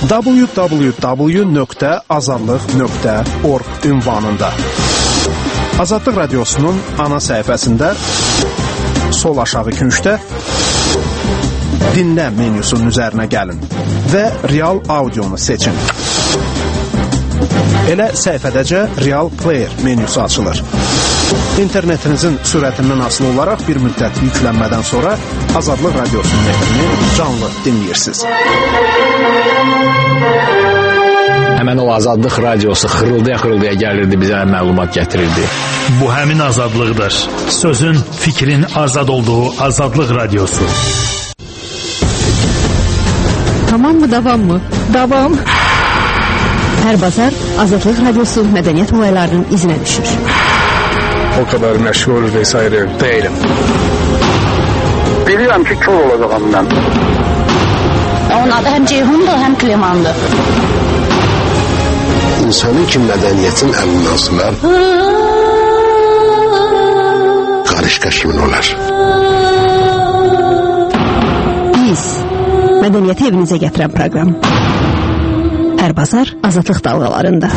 www.azadlıq.org ünvanında. Azadlıq Radiosunun ana səhifəsində sol aşağı küncdə dinlə menyusunun üzərinə gəlin və real audionu seçin. Elə səhifədəcə Real Player menyusu açılır. İnternetinizin sürətindən asılı olaraq bir müddət yüklənmədən sonra Azadlıq Radiosunun efrini canlı dinləyirsiniz. Həmən o Azadlıq Radiosu xırıldaya gəlirdi, bizə məlumat gətirirdi. Bu həmin azadlıqdır. Sözün, fikrin azad olduğu Azadlıq Radiosu. Tamam mı, davam mı? Davam. Hər bazar Azadlıq Radiosu mədəniyyət olaylarının izinə düşür. O kadar məşğul vesaire değilim. Bilirəm ki, kör olacağım mən. Onun adı həm Ceyhundur, həm Klemandır. İnsanın ki mədəniyyətin əlindən asılar, qarışqa kimin olar? Biz, mədəniyyəti evinizə gətirən proqram. Hər bazar Azadlıq dalğalarında.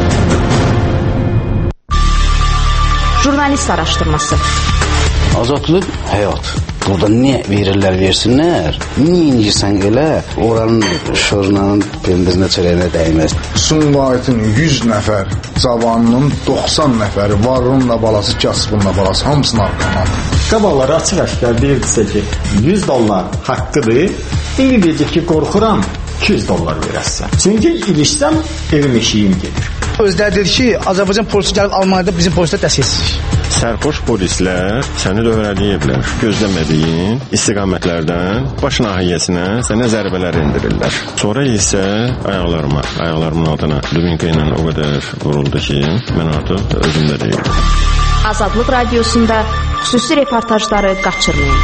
Jurnalist araşdırması. Azadlıq həyat. Burada nə verirlər versinlər, niyə incirsən elə, oranın şorunanın pendizinə çörəyinə dəyməz. Sumqayıtın 100 nəfər cavanının 90 nəfəri varlığınla balası, kasbınla balası hamısını arqaman. Qabaqları açıq-aşkar deyirdisə ki, $100 haqqıdır, indi deyəcək ki, qorxuram, $200 verəsən. Çünki ilişsəm, evim eşiyim gedir. Özləri dedi ki, Azərbaycan polisi gəlib Almaniyada bizim polislər dəstəksizlik. Sərxoş polislər səni dövrələyiblər. Gözləmədiyin istiqamətlərdən baş nahiyyəsinə sənə zərbələr endirirlər. Sonra isə ayaqlarımın altına dubinka ilə o qədər vuruldu ki, mən artıq özümdə deyildim. Azadlıq Radiosunda xüsusi reportajları qaçırmayın.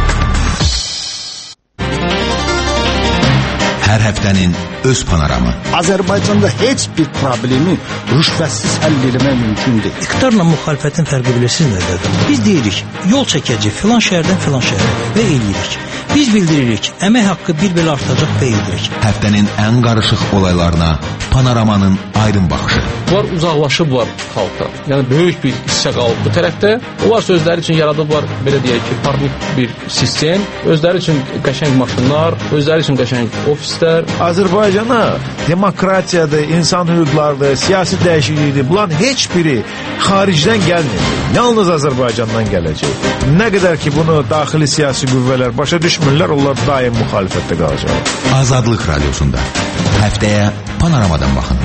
Hər həftənin öz panoramı. Azərbaycanda heç bir problemi rüşvətsiz həll etmək mümkündür. İqtidarla müxalifətin fərqi bilirsiniz nədədir? Biz deyirik, yol çəkəcək filan şəhərdən filan şəhərə və eləyirik. Biz bildiririk, əmək haqqı bir belə artacaq və eləyirik. Həftənin ən qarışıq olaylarına panoramanın aydın baxışı. Bunlar uzaqlaşıblar xalqdan. Yəni böyük bir hissə qalıb bu tərəfdə. Onlar özləri üçün yaradıblar, belə deyək ki, parnik bir sistem. Özləri üçün qəşəng maşınlar, özləri üçün qəşəng ofislər. Azərbaycana demokratiyadır, insan hüquqlarıdır, siyasi dəyişiklikdir. Bunların heç biri xaricdən gəlmir. Yalnız Azərbaycandan gələcək. Nə qədər ki bunu daxili siyasi qüvvələr başa düşmürlər, onlar daim müxalifətdə qalacaq. Azadlıq Radiosunda həftəyə panoramadan baxın.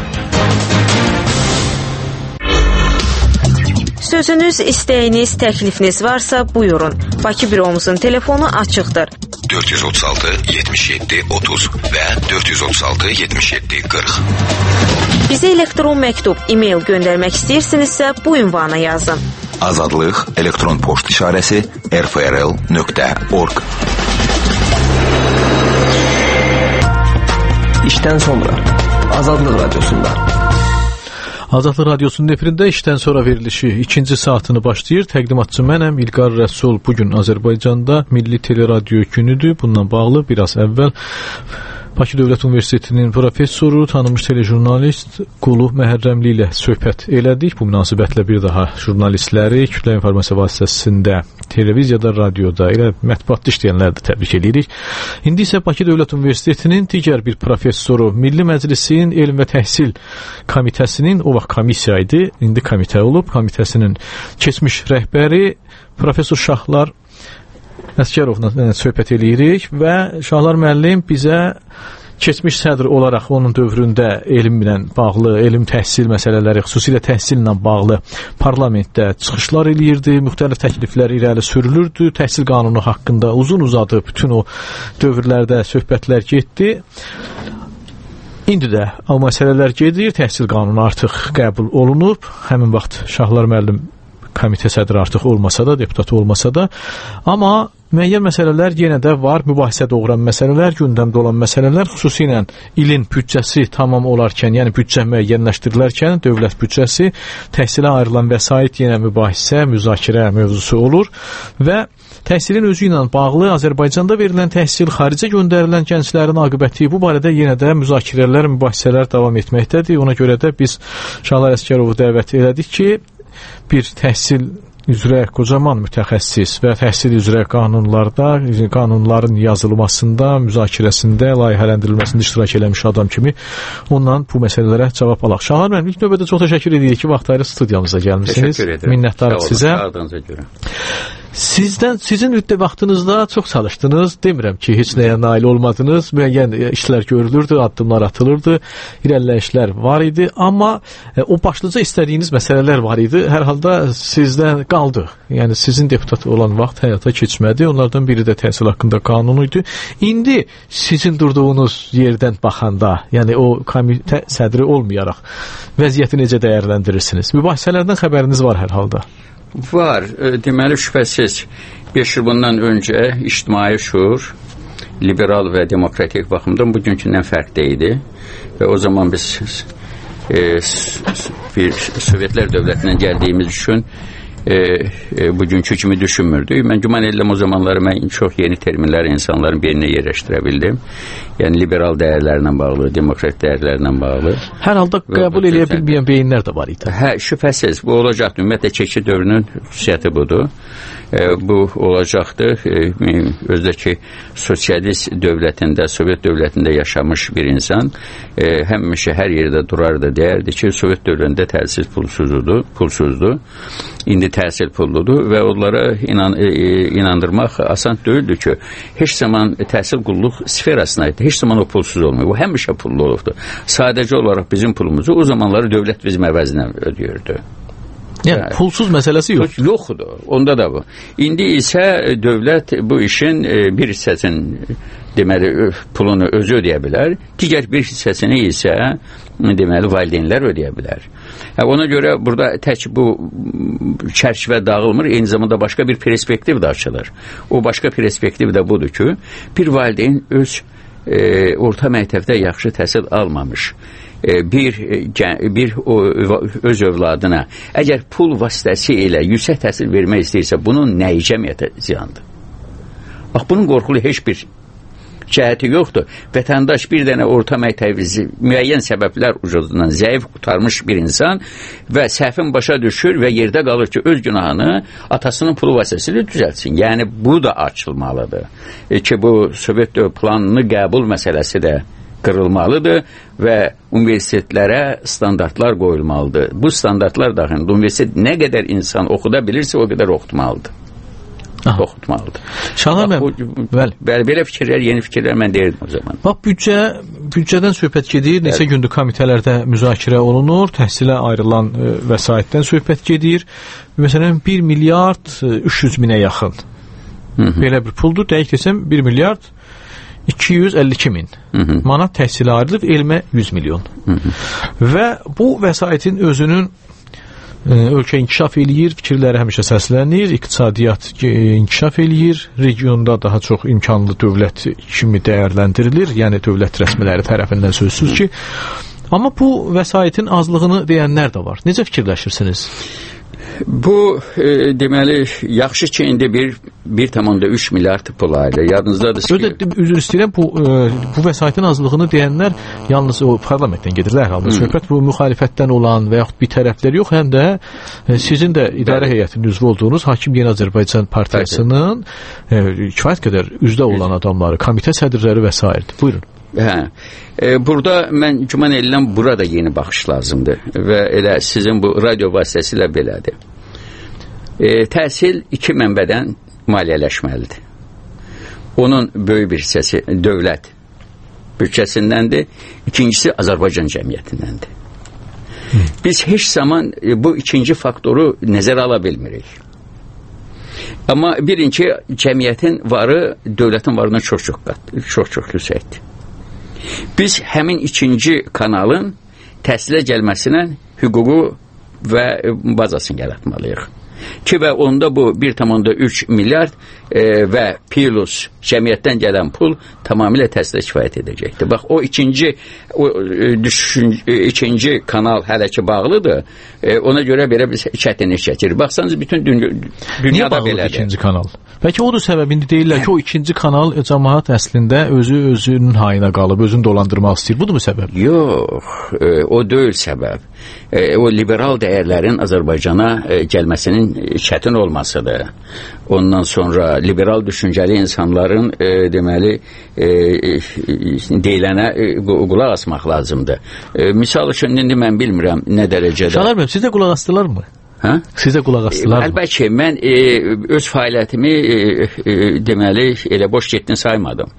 Sözünüz, istəyiniz, təklifiniz varsa buyurun. Bakı büromuzun telefonu açıqdır. 436-77-30 və 436-77-40. Bizə elektron məktub, e-mail göndərmək istəyirsinizsə bu ünvana yazın. Azadlıq elektron poçt işarəsi rfrl.org. İşdən sonra Azadlıq Radiosunda. Azadlıq Radiosunun efirində işdən sonra verilişi ikinci saatını başlayır. Təqdimatçı mənəm, İlqar Rəsul. Bugün Azərbaycanda Milli Teleradio günüdür. Bununla bağlı biraz əvvəl Bakı Dövlət Universitetinin professoru, tanınmış telejurnalist Qulu Məhərrəmli ilə söhbət elədik. Bu münasibətlə bir daha jurnalistləri kütlə informasiya vasitəsində, televiziyada, radioda, elə mətbuatda işləyənləri də təbrik edirik. İndi isə Bakı Dövlət Universitetinin digər bir professoru, Milli Məclisin Elm və Təhsil Komitəsinin, o vaxt komissiya idi, indi komitə olub, komitəsinin keçmiş rəhbəri Professor Şahlar Əsgərovla söhbət eləyirik və Şahlar müəllim bizə keçmiş sədr olaraq onun dövründə elmlə bağlı, elm təhsil məsələləri, xüsusilə təhsillə bağlı parlamentdə çıxışlar eləyirdi, müxtəlif təkliflər irəli sürülürdü, təhsil qanunu haqqında uzun-uzadı bütün o dövrlərdə söhbətlər getdi. İndi də o məsələlər gedir, təhsil qanunu artıq qəbul olunub, həmin vaxt Şahlar müəllim komitə sədri artıq olmasa da, deputat olmasa da, amma müəyyən məsələlər yenə də var, mübahisə doğuran məsələlər, gündəmdə olan məsələlər, xüsusilə ilin büdcəsi tamam olarkən, yəni büdcə müəyyənləşdirilərkən dövlət büdcəsi, təhsilə ayrılan vəsait yenə mübahisə, müzakirə mövzusu olur və təhsilin özü ilə bağlı Azərbaycanda verilən təhsil, xaricə göndərilən gənclərin aqibəti, bu barədə yenə də müzakirələr, mübahisələr davam etməkdədir. Ona görə də biz Şahlar Əsgərovu dəvət elədik ki, bir təhsil üzrə qocaman mütəxəssis və təhsil üzrə qanunların yazılmasında, müzakirəsində, layihələndirilməsində iştirak eləmiş adam kimi ondan bu məsələlərə cavab alaq. Şahlar müəllim, ilk növbədə çox təşəkkür edirik ki, vaxt ayırıb studiyamıza gəlmisiniz. Təşəkkür edirəm. Minnətdarıq sizə. Sizin vaxtınızda çox çalışdınız. Demirəm ki, heç nəyə nail olmadınız. Müəyyən işlər görülürdü, addımlar atılırdı, irəliləyişlər var idi. Amma o başlıca istədiyiniz məsələlər var idi. Hər halda sizdən qaldı. Yəni sizin deputat olan vaxt həyata keçmədi. Onlardan biri də təhsil haqqında qanunu idi. İndi sizin durduğunuz yerdən baxanda, yəni o komitə sədri olmayaraq vəziyyəti necə dəyərləndirirsiniz? Mübahisələrdən xəbəriniz var hər halda. Var. Deməli, şübhəsiz 5 il bundan öncə ictimai şuur liberal və demokratik baxımdan bugünkündən fərqli idi və o zaman biz bir Sovetlər dövlətindən gəldiyimiz üçün bugünkü kimi düşünmürdük. Mən güman edirəm o zamanları mən çox yeni terminlər insanların beyninə yerləşdirə bildim. Yəni liberal dəyərlərlə bağlı, demokratik dəyərlərlə bağlı. Hər halda qəbul eləyə bilməyən beyinlər də var idi. Hə, şübhəsiz bu olacaqdır. Ümumiyyətlə çəki dövrünün xüsusiyyəti budur. Bu olacaqdır. Özdəki sosialist dövlətində, Sovet dövlətində yaşamış bir insan həmişə hər yerdə durardı, deyərdi ki, Sovet dövründə təhsil pulsuzdur. İndi təhsil pulludur və onlara inandırmaq asan deyildi ki, heç zaman təhsil qulluq sferasına aiddir. Heç zaman o pulsuz olmuyor. Bu həmişə pullu olubdur. Sadəcə olaraq bizim pulumuzu o zamanları dövlət bizim əvəzinə ödəyirdi. Yəni pulsuz məsələsi yox. Yoxdur. Onda da bu. İndi isə dövlət bu işin bir hissəsini deməli pulunu özü ödəyə bilər. Digər bir hissəsini isə deməli valideynlər ödəyə bilər. Ona görə burada tək bu çərçivə dağılmır, eyni zamanda başqa bir perspektiv də açılır. O başqa perspektiv də budur ki, bir valideyn öz orta məktəbdə yaxşı təhsil almamış bir öz övladına əgər pul vasitəsilə yüksək təhsil vermək istəyirsə, bunun nəyi cəmiyyətə ziyandır? Bax, bunun qorxulu heç bir cəhəti yoxdur. Vətəndaş bir dənə orta məktəbi müəyyən səbəblər ucuzundan zəif qutarmış bir insan və səhvin başa düşür və yerdə qalır ki, öz günahını atasının pulu vasitəsilə düzəltsin. Yəni, bu da açılmalıdır. Ki, bu Sovet planını qəbul məsələsi də qırılmalıdır və universitetlərə standartlar qoyulmalıdır. Bu standartlar daxilində universitet nə qədər insan oxuda bilirsə, o qədər oxutmalıdır. Oxutmalıdır. Şahlar müəllim, belə fikirlər, yeni fikirlər mən deyirdim o zaman. Bax, büdcədən söhbət gedir, neçə gündür komitələrdə müzakirə olunur, təhsilə ayrılan vəsaitdən söhbət gedir. Məsələn, 1 milyard 300 minə yaxın. Belə bir puldur, dəqiq desəm 1 milyard 252 min manat təhsilə ayrılıb, elmə 100 milyon. Və bu vəsaitin özünün ölkə inkişaf eləyir, fikirləri həmişə səslənir, iqtisadiyyat inkişaf eləyir, regionda daha çox imkanlı dövlət kimi dəyərləndirilir, yəni dövlət rəsmiləri tərəfindən sözsüz ki. Amma bu vəsaitin azlığını deyənlər də var. Necə fikirləşirsiniz? Bu deməli yaxşı ki indi 1,3 milyard pul ayrılır. Yadınızdadır ki, üzr istəyirəm, bu vəsaitin azlığını deyənlər yalnız o parlamentdən gedirlər. Halbuki söhbət bu müxalifətdən olan və yaxud bir tərəflər yox, həm də sizin də idarə heyətinin üzvü olduğunuz Hakim Yeni Azərbaycan Partiyasının kifayət qədər üzdə olan adamları, komitə sədrləri və s. Buyurun. Burada mən güman edirəm burada yeni baxış lazımdır və elə sizin bu radio vasitəsilə belədir. Təhsil iki mənbədən maliyyələşməlidir. Onun böyük bir hissəsi dövlət büdcəsindəndir, ikincisi Azərbaycan cəmiyyətindəndir. Biz heç zaman bu ikinci faktoru nəzərə ala bilmirik. Amma birinci cəmiyyətin varı dövlətin varından çox yüksəkdir. Biz həmin ikinci kanalın təhsilə gəlməsinə hüququ və bazasını yaratmalıyıq. ki və onda bu 1,3 milyard və plus cəmiyyətdən gələn pul tamamilə təhsilə kifayət edəcəkdir. Bax, o ikinci kanal hələ ki bağlıdır. Ona görə belə bir çətinlik çəkir. Baxsanız, bütün dünyada belədir. İkinci kanal? Bəlkə odur səbəbində deyirlər ki, o ikinci kanal cəmaət əslində özünün hayına qalıb, özünü dolandırmaq istəyir. Budur mu səbəb? Yox, o deyil səbəb. O liberal dəyərlərin Azərbaycana gəlməsinin çətin olmasıdır. Ondan sonra liberal düşüncəli insanların deməli deyilənə qulaq asmaq lazımdır. Misal üçün, indi mən bilmirəm nə dərəcədə... Şalar bəy, sizə qulaq asdılar mı? Hə? Sizə qulaq asdılar mı? Əlbəttə, mən öz fəaliyyətimi deməli elə boş getdin saymadım.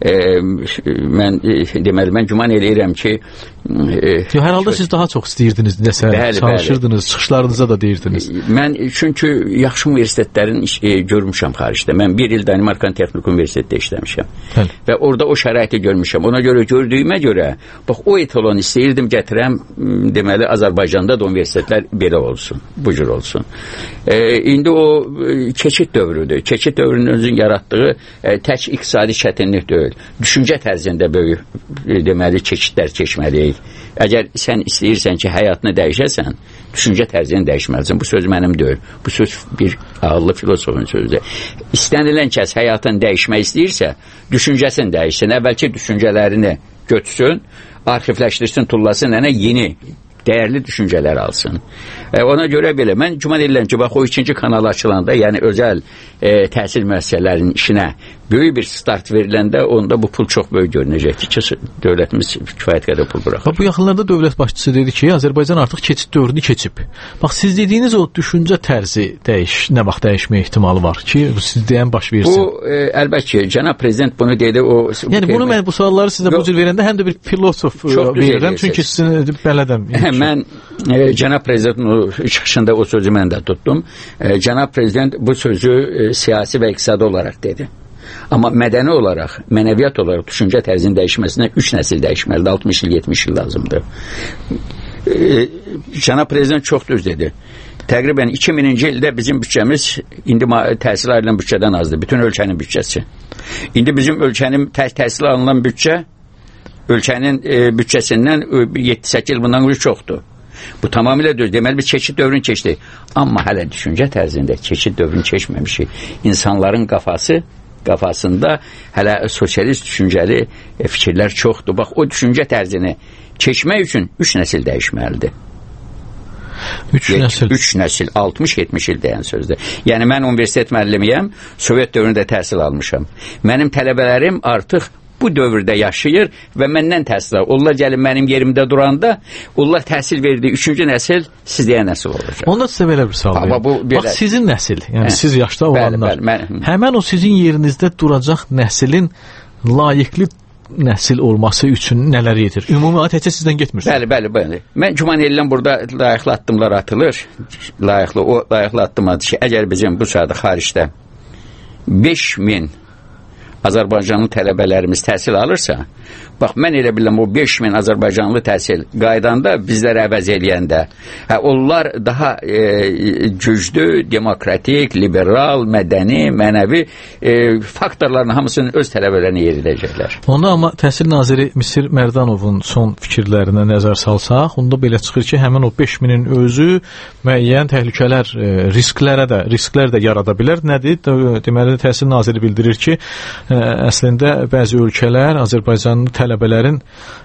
Mən güman eləyirəm ki... Hər halda siz daha çox istəyirdiniz, nəsə çalışırdınız, çıxışlarınıza da deyirdiniz. Mən çünki yaxşı universitetlərin görmüşəm xaricdə. Mən bir il Danimarkan Texnik Universitetdə işləmişəm. Və orada o şəraiti görmüşəm. Ona görə gördüyümə görə, bax, o etalon istəyirdim gətirəm, deməli Azərbaycanda da universitetlər belə olsun, bu cür olsun. İndi o keçid dövrüdür. Keçid dövrünün özünün yaratdığı tək iqtisadi çətinlik deyil. Düşüncə tərzində böyük, deməli, keçidlər keçməliyik. Əgər sən istəyirsən ki, həyatını dəyişəsən, düşüncə tərzini dəyişməlisən. Bu söz mənim deyil. Bu söz bir ağıllı filosofun sözüdür. İstənilən kəs həyatını dəyişmək istəyirsə, düşüncəsini dəyişsin. Əvvəlki düşüncələrini götürsün, arxivləşdirsin, tullasın, yeni dəyərli düşüncələr alsın. Ona görə belə, mən güman edirəm ki, bax, o ikinci kanal açılanda, yəni özəl təhsil müəssisələrinin işinə böyük bir start veriləndə, onda bu pul çox böyük görünəcəkdir ki, dövlətimiz kifayət qədər pul buraxır. Bu yaxınlarda dövlət başçısı dedi ki, Azərbaycan artıq keçid dövrünü keçib. Bax, siz dediyiniz o düşüncə tərzi nə vaxt dəyişmə ehtimalı var ki, siz deyən baş versin? Bu, əlbəttə, cənab prezident bunu dedi. Yəni, bunu mən bu sualları sizə bu cür verəndə həm də bir filosof verirəm, çünki sizin bələdəm. Mən cənab prezidentin çıxışında o sözü mən də tutdum. Cənab prezident bu sözü siyasi və iqtisadi olaraq dedi. Amma mədəni olaraq, mənəviyyat olaraq düşüncə tərzinin dəyişməsinə 3 nəsil dəyişməlidir, 60 il, 70 il lazımdır. Cənab prezident çox düz dedi. Təqribən 2000-ci ildə bizim bütçəmiz indi təhsil alınan bütçədən azdır, bütün ölkənin bütçəsi. İndi bizim ölkənin təhsil alınan bütçə ölkənin bütçəsindən 7-8 il bundan çoxdur. Bu tamamilə düz. Deməli, biz keçid dövrünü keçdik. Amma hələ düşüncə tərzində keçid dövrünü keçməmişik. İnsanların qafasında hələ sosialist düşüncəli fikirlər çoxdur. Bax, o düşüncə tərzini keçmək üçün 3 nəsil dəyişməlidir. 3 nəsil, 60-70 il deyən sözdür. Yəni, mən universitet müəllimiyəm, Sovet dövründə təhsil almışam. Mənim tələbələrim artıq bu dövrdə yaşayır və məndən təhsil alır. Onlar gəlin mənim yerimdə duranda, onlar təhsil verdiyi 3-cü nəsil siz deyən nəsil olacaq. Onda sizə belə bir sual verir. Bax, sizin nəsil, yəni siz yaşda olanlar, həmən o sizin yerinizdə duracaq nəslin layiqli nəsil olması üçün nələr edir? Ümumi təkcə sizdən getmir. Bəli. Mən güman edirəm, burada layiqli addımlar atılır. O layiqli addım adı ki, əgər bizim bu sadə xaricdə 5000 Azərbaycanlı tələbələrimiz təhsil alırsa, bax, mən elə biləm, o 5000 Azərbaycanlı təhsil qaydanda, bizləri əvəz eləyəndə, onlar daha güclü, demokratik, liberal, mədəni, mənəvi faktorların hamısının öz tələbələrini yeridəcəklər. Onda amma Təhsil Naziri Misir Mərdanovun son fikirlərinə nəzər salsaq, onda belə çıxır ki, həmin o 5000-in özü müəyyən təhlükələr, risklər də yarada bilər. Nədir? Deməli, Təhsil Naziri bildirir ki, əslində bəzi ölkələr Azərbaycanlı tələbələrin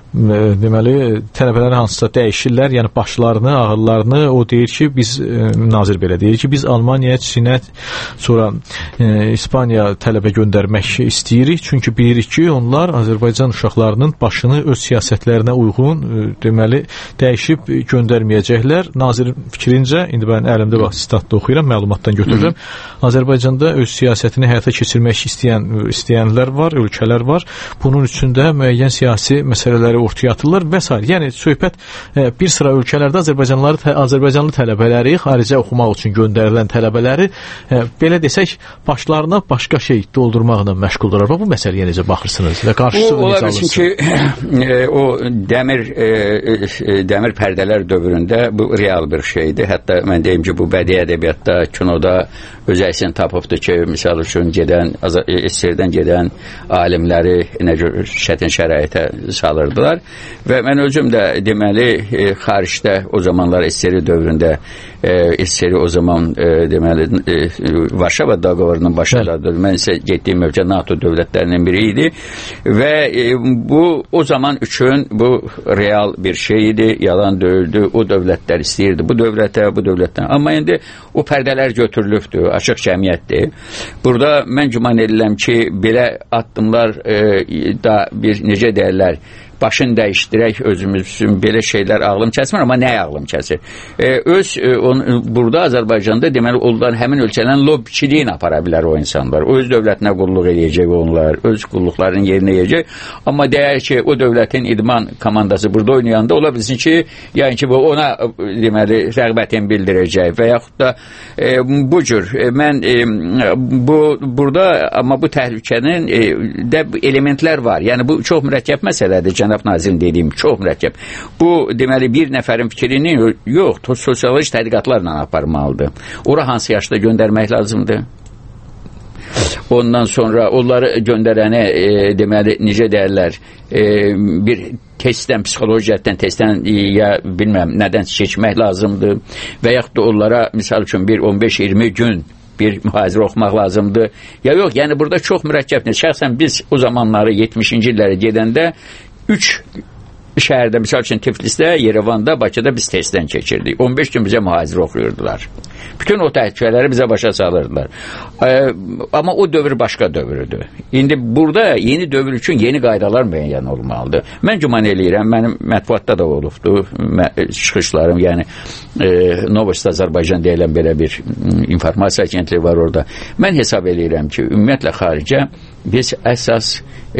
tələbələri hansısa dəyişirlər, yəni başlarını, ağırlarını, o deyir ki, biz, nazir belə deyir ki, biz Almaniyaya, Çinə, sonra İspaniya tələbə göndərmək istəyirik, çünki bilirik ki, onlar Azərbaycan uşaqlarının başını öz siyasətlərinə uyğun, deməli, dəyişib göndərməyəcəklər. Nazirin fikrincə, indi mən əlimdə statda oxuyuram, məlumatdan götürürəm, Azərbaycanda öz siyasətini həyata keçirmək istəyənlər var, ölkələr var. Bunun üçün də müəyyən siyasi məsələləri ortaya atırlar və s. Yəni söhbət bir sıra ölkələrdə Azərbaycanlı tələbələri, xaricə oxumaq üçün göndərilən tələbələri belə desək, başlarına başqa şey doldurmaqla məşğuldurlar. Bu məsələyə necə baxırsınız və qarşısını necə alırsınız? Ki, o dəmir pərdələr dövründə bu real bir şeydir. Hətta mən deyim ki, bu bədii ədəbiyyatda, kinoda öz əksini tapıbdır ki, misal üçün SSR-dən gedən alimləri çətin şəraitə salırdılar və mən özüm də deməli xaricdə o zamanlar SSR dövründə SSR o zaman deməli Varşava doqovarının başındadır. Mən isə getdiyim ölkə NATO dövlətlərindən biri idi və bu o zaman üçün bu real bir şey idi, yalan deyildi. O dövlətlər istəyirdi bu dövlətdən. Amma indi o pərdələr götürülübdür, açıq cəmiyyətdir. Burada mən güman edirəm ki, belə addımlar da bir necə deyirlər, başını dəyişdirək özümüz üçün belə şeylər ağlım kəsmir, amma nə ağlım kəsir? Burada Azərbaycanda deməli onların həmin ölkələrin lobbiçiliyini apara bilər o insanlar. Öz dövlətinə qulluq edəcək onlar, öz qulluqlarını yerinə yeyəcək. Amma deyər ki, o dövlətin idman komandası burada oynayanda ola bilsin ki, yəni ki, ona deməli rəğbətini bildirəcək və yaxud da bu cür. Mən burada amma bu təhlükənin də elementlər var. Yəni bu çox mürəkkəb məsələdir. Cənab nazirin dediyim çox mürəkkəb. Bu deməli bir nəfərin fikrini yox, sosioloji tədqiqatlarla aparmalıdır. Ora hansı yaşda göndərmək lazımdır? Ondan sonra onları göndərəni deməli necə deyirlər, bir testdən, psixoloji testdən ya bilməm nədən seçmək lazımdır və yaxud da onlara misal üçün bir 15-20 gün bir mühazirə oxumaq lazımdır. Ya yox, yəni burada çox mürəkkəbdir. Şəxsən biz o zamanları 70-ci illərə gedəndə 3 şəhərdə, misal üçün Tiflisdə, Yerevanda, Bakıda biz testdən keçirdik. 15 gün bizə mühazirə oxuyurdular. Bütün o təhlükələri bizə başa salırdılar. Amma o dövr başqa dövrüdür. İndi burada yeni dövr üçün yeni qaydalar müəyyən olmalıdır. Mən güman eləyirəm, mənim mətbuatda da olubdur çıxışlarım, yəni Novost Azərbaycan deyilən belə bir informasiya agentliyi var orada. Mən hesab eləyirəm ki, ümumiyyətlə xaricə biz əsas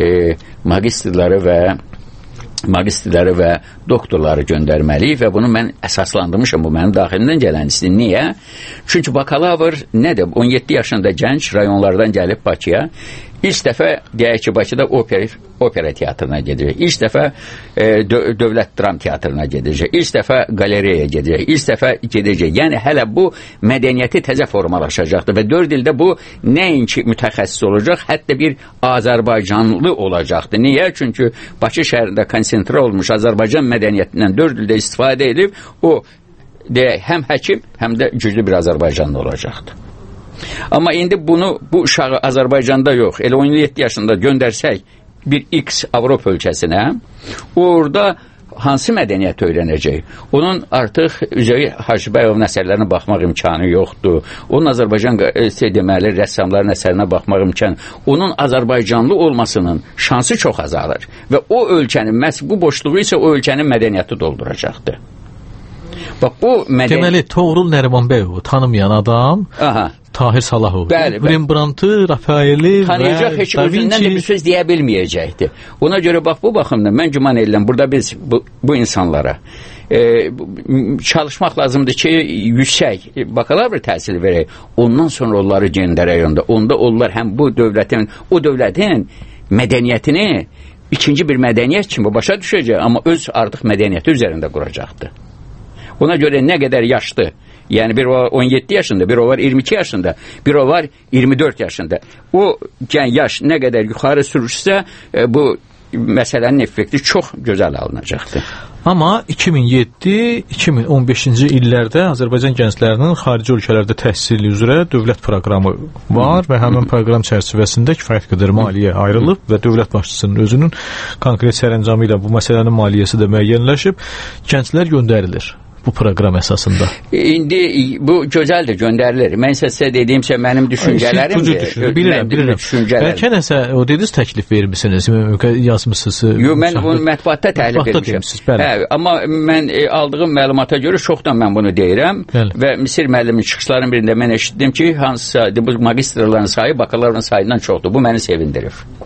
magistrləri və doktorları göndərməliyik və bunu mən əsaslandırmışam, bu mənim daxilimdən gələn istəyir. Niyə? Çünki bakalavr nədir? 17 yaşında gənc rayonlardan gəlib Bakıya, ilk dəfə deyək ki, Bakıda opera teatrına gedəcək, ilk dəfə dövlət dram teatrına gedəcək, ilk dəfə qalereyaya gedəcək, ilk dəfə gedəcək. Yəni hələ bu mədəniyyəti təzə formalaşacaqdır və 4 ildə bu nəinki mütəxəssis olacaq, hətta bir Azərbaycanlı olacaqdır. Niyə? Çünki Bakı şəhərində konsentrə olmuş Azərbaycan mədəniyyətindən 4 ildə istifadə edib, o deyək, həm həkim, həm də güclü bir Azərbaycanlı olacaqdır. Amma indi bunu bu uşağı Azərbaycanda yox, elə 17 yaşında göndərsək bir X Avropa ölkəsinə, orada hansı mədəniyyət öyrənəcək? Onun artıq Üzeyir Hacıbəyovun əsərlərinə baxmaq imkanı yoxdur. Onun Azərbaycan deməli rəssamların əsərinə baxmaq imkanı. Onun Azərbaycanlı olmasının şansı çox azalır və o ölkənin məhz bu boşluğu isə o ölkənin mədəniyyəti dolduracaqdır. Bax bu deməli Toğrul Nərimanbəyov tanımayan adam, Tahir Salahov, Rembrandtı, Rafaeli tanıyacaq, heç özündən də bir söz deyə bilməyəcəkdir. Ona görə bax bu baxımdan mən güman edirəm, burada biz bu insanlara çalışmaq lazımdır ki, yüksək bakalavr təhsil verək, ondan sonra onları göndərək onda onlar həm bu dövlətin, o dövlətin mədəniyyətini ikinci bir mədəniyyət kimi başa düşəcək, amma öz artıq mədəniyyəti üzərində quracaqdır. Ona görə nə qədər yaşlı, yəni bir o var 17 yaşında, bir o var 22 yaşında, bir o var 24 yaşında. O yaş nə qədər yuxarı sürüşsə, bu məsələnin effekti çox gözəl alınacaqdır. Amma 2007-2015-ci illərdə Azərbaycan gənclərinin xarici ölkələrdə təhsili üzrə dövlət proqramı var və həmin proqram çərçivəsində kifayət qədər maliyyə ayrılıb və dövlət başçısının özünün konkret sərəncamı ilə bu məsələnin maliyyəsi də müəyyənləşib, gənclər göndərilir bu proqram əsasında. İndi bu gözəldir, göndərilir. Mən sizə dediyimsə mənim düşüncələrimdir. Bilirəm. Bəlkə nəsə o dediniz təklif vermisiniz, yazmısınız. Yox, mən bunu mətbuatda təklif etmişəm. Amma mən aldığım məlumata görə çoxdan mən bunu deyirəm və Misir müəllimin çıxışlarının birində mən eşitdim ki, hansısa bu magistrların sayı bakalavrin sayından çoxdur. Bu məni sevindirir.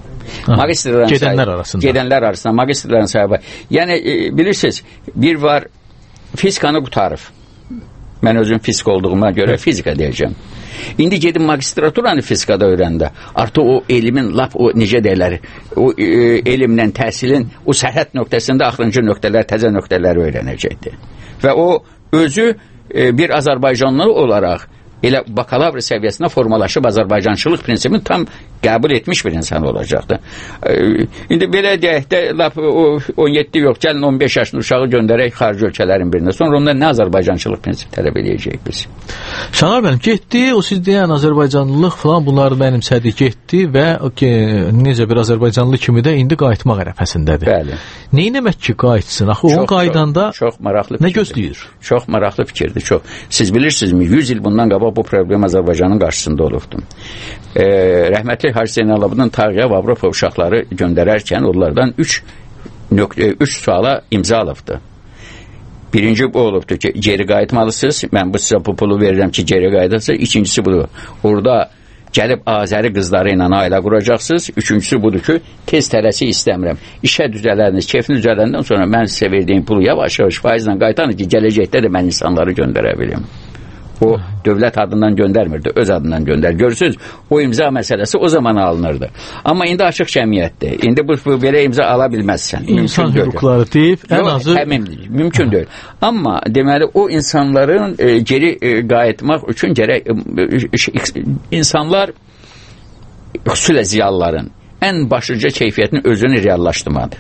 Gedənlər arasında magistrların sayı var. Yəni bilirsiniz, bir var fizikanı qutarıb. Mən özüm fizik olduğuma görə fizika deyəcəm. İndi gedib magistraturanı fizikada öyrəndə, artıq o elmin lap o necə deyirlər, o elmlə təhsilin o sərhəd nöqtəsində axırıncı nöqtələr, təzə nöqtələri öyrənəcəkdir. Və o özü bir Azərbaycanlı olaraq elə bakalavr səviyyəsində formalaşıb Azərbaycançılıq prinsipini tam qəbul etmiş bir insan olacaqdır. İndi belə deyək də, 17 yox, gəlin 15 yaşlı uşağı göndərək xarici ölkələrin birində. Sonra ondan nə Azərbaycançılıq prinsipi tələb edəcəyik biz? Şanar müəllim, getdi, o siz deyən Azərbaycanlılıq falan bunları mənimsədi, getdi və necə bir Azərbaycanlı kimi də indi qayıtmaq ərəfəsindədir. Bəli. Neynəmək ki, qayıtsın? Axı onun qaydanda nə gözləyir? Çox maraqlı fikirdir, çox. Siz bilirsinizmi, 100 il bundan qabaq bu problem Azərbaycanın qarşısında olubdu. Rəhmətli Hacı Zeynalabdin Tağıyev Avropa uşaqları göndərərkən onlardan 3 suala imza alıbdı. Birinci bu olubdu ki, geri qayıtmalısınız, mən bu sizə bu pulu verirəm ki, geri qayıdırsınız. İkincisi budur, orada gəlib Azəri qızları ilə ailə quracaqsınız. Üçüncüsü budur ki, tez tələsi istəmirəm. İşə düzələriniz, keyfini düzələndən sonra mən sizə verdiyim pulu yavaş-yavaş faizlə qaytarın ki, gələcəkdə də mən insanları göndərə bilim. O dövlət adından göndərmirdi, öz adından göndər. Görürsünüz, o imza məsələsi o zaman alınırdı. Amma indi açıq cəmiyyətdir. İndi bu belə imza ala bilməzsən. İnsan hüquqları deyib, ən azı mümkün deyil. Amma deməli o insanların geri qayıtmaq üçün gərək insanlar, xüsusilə ziyalıların ən başlıca keyfiyyətini özünü reallaşdırmalıdır.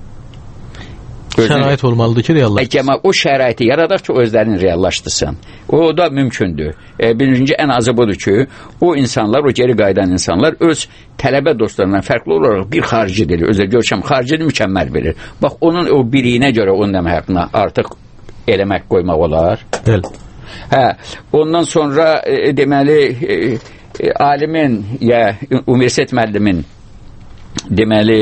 Şərait olmalıdır ki, reallaşdırsın. O şəraiti yaradaq ki, özlərini reallaşdırsın. O da mümkündür. Birinci ən azı budur ki, o insanlar, o geri qayıdan insanlar öz tələbə dostlarından fərqli olaraq bir xarici dili, özə görüşəm, xarici dili mükəmməl bilir. Bax, onun o biriyinə görə onun əmək artıq eləmək qoymaq olar. Bəli. Ondan sonra deməli, alimin ya universitet müəllimin deməli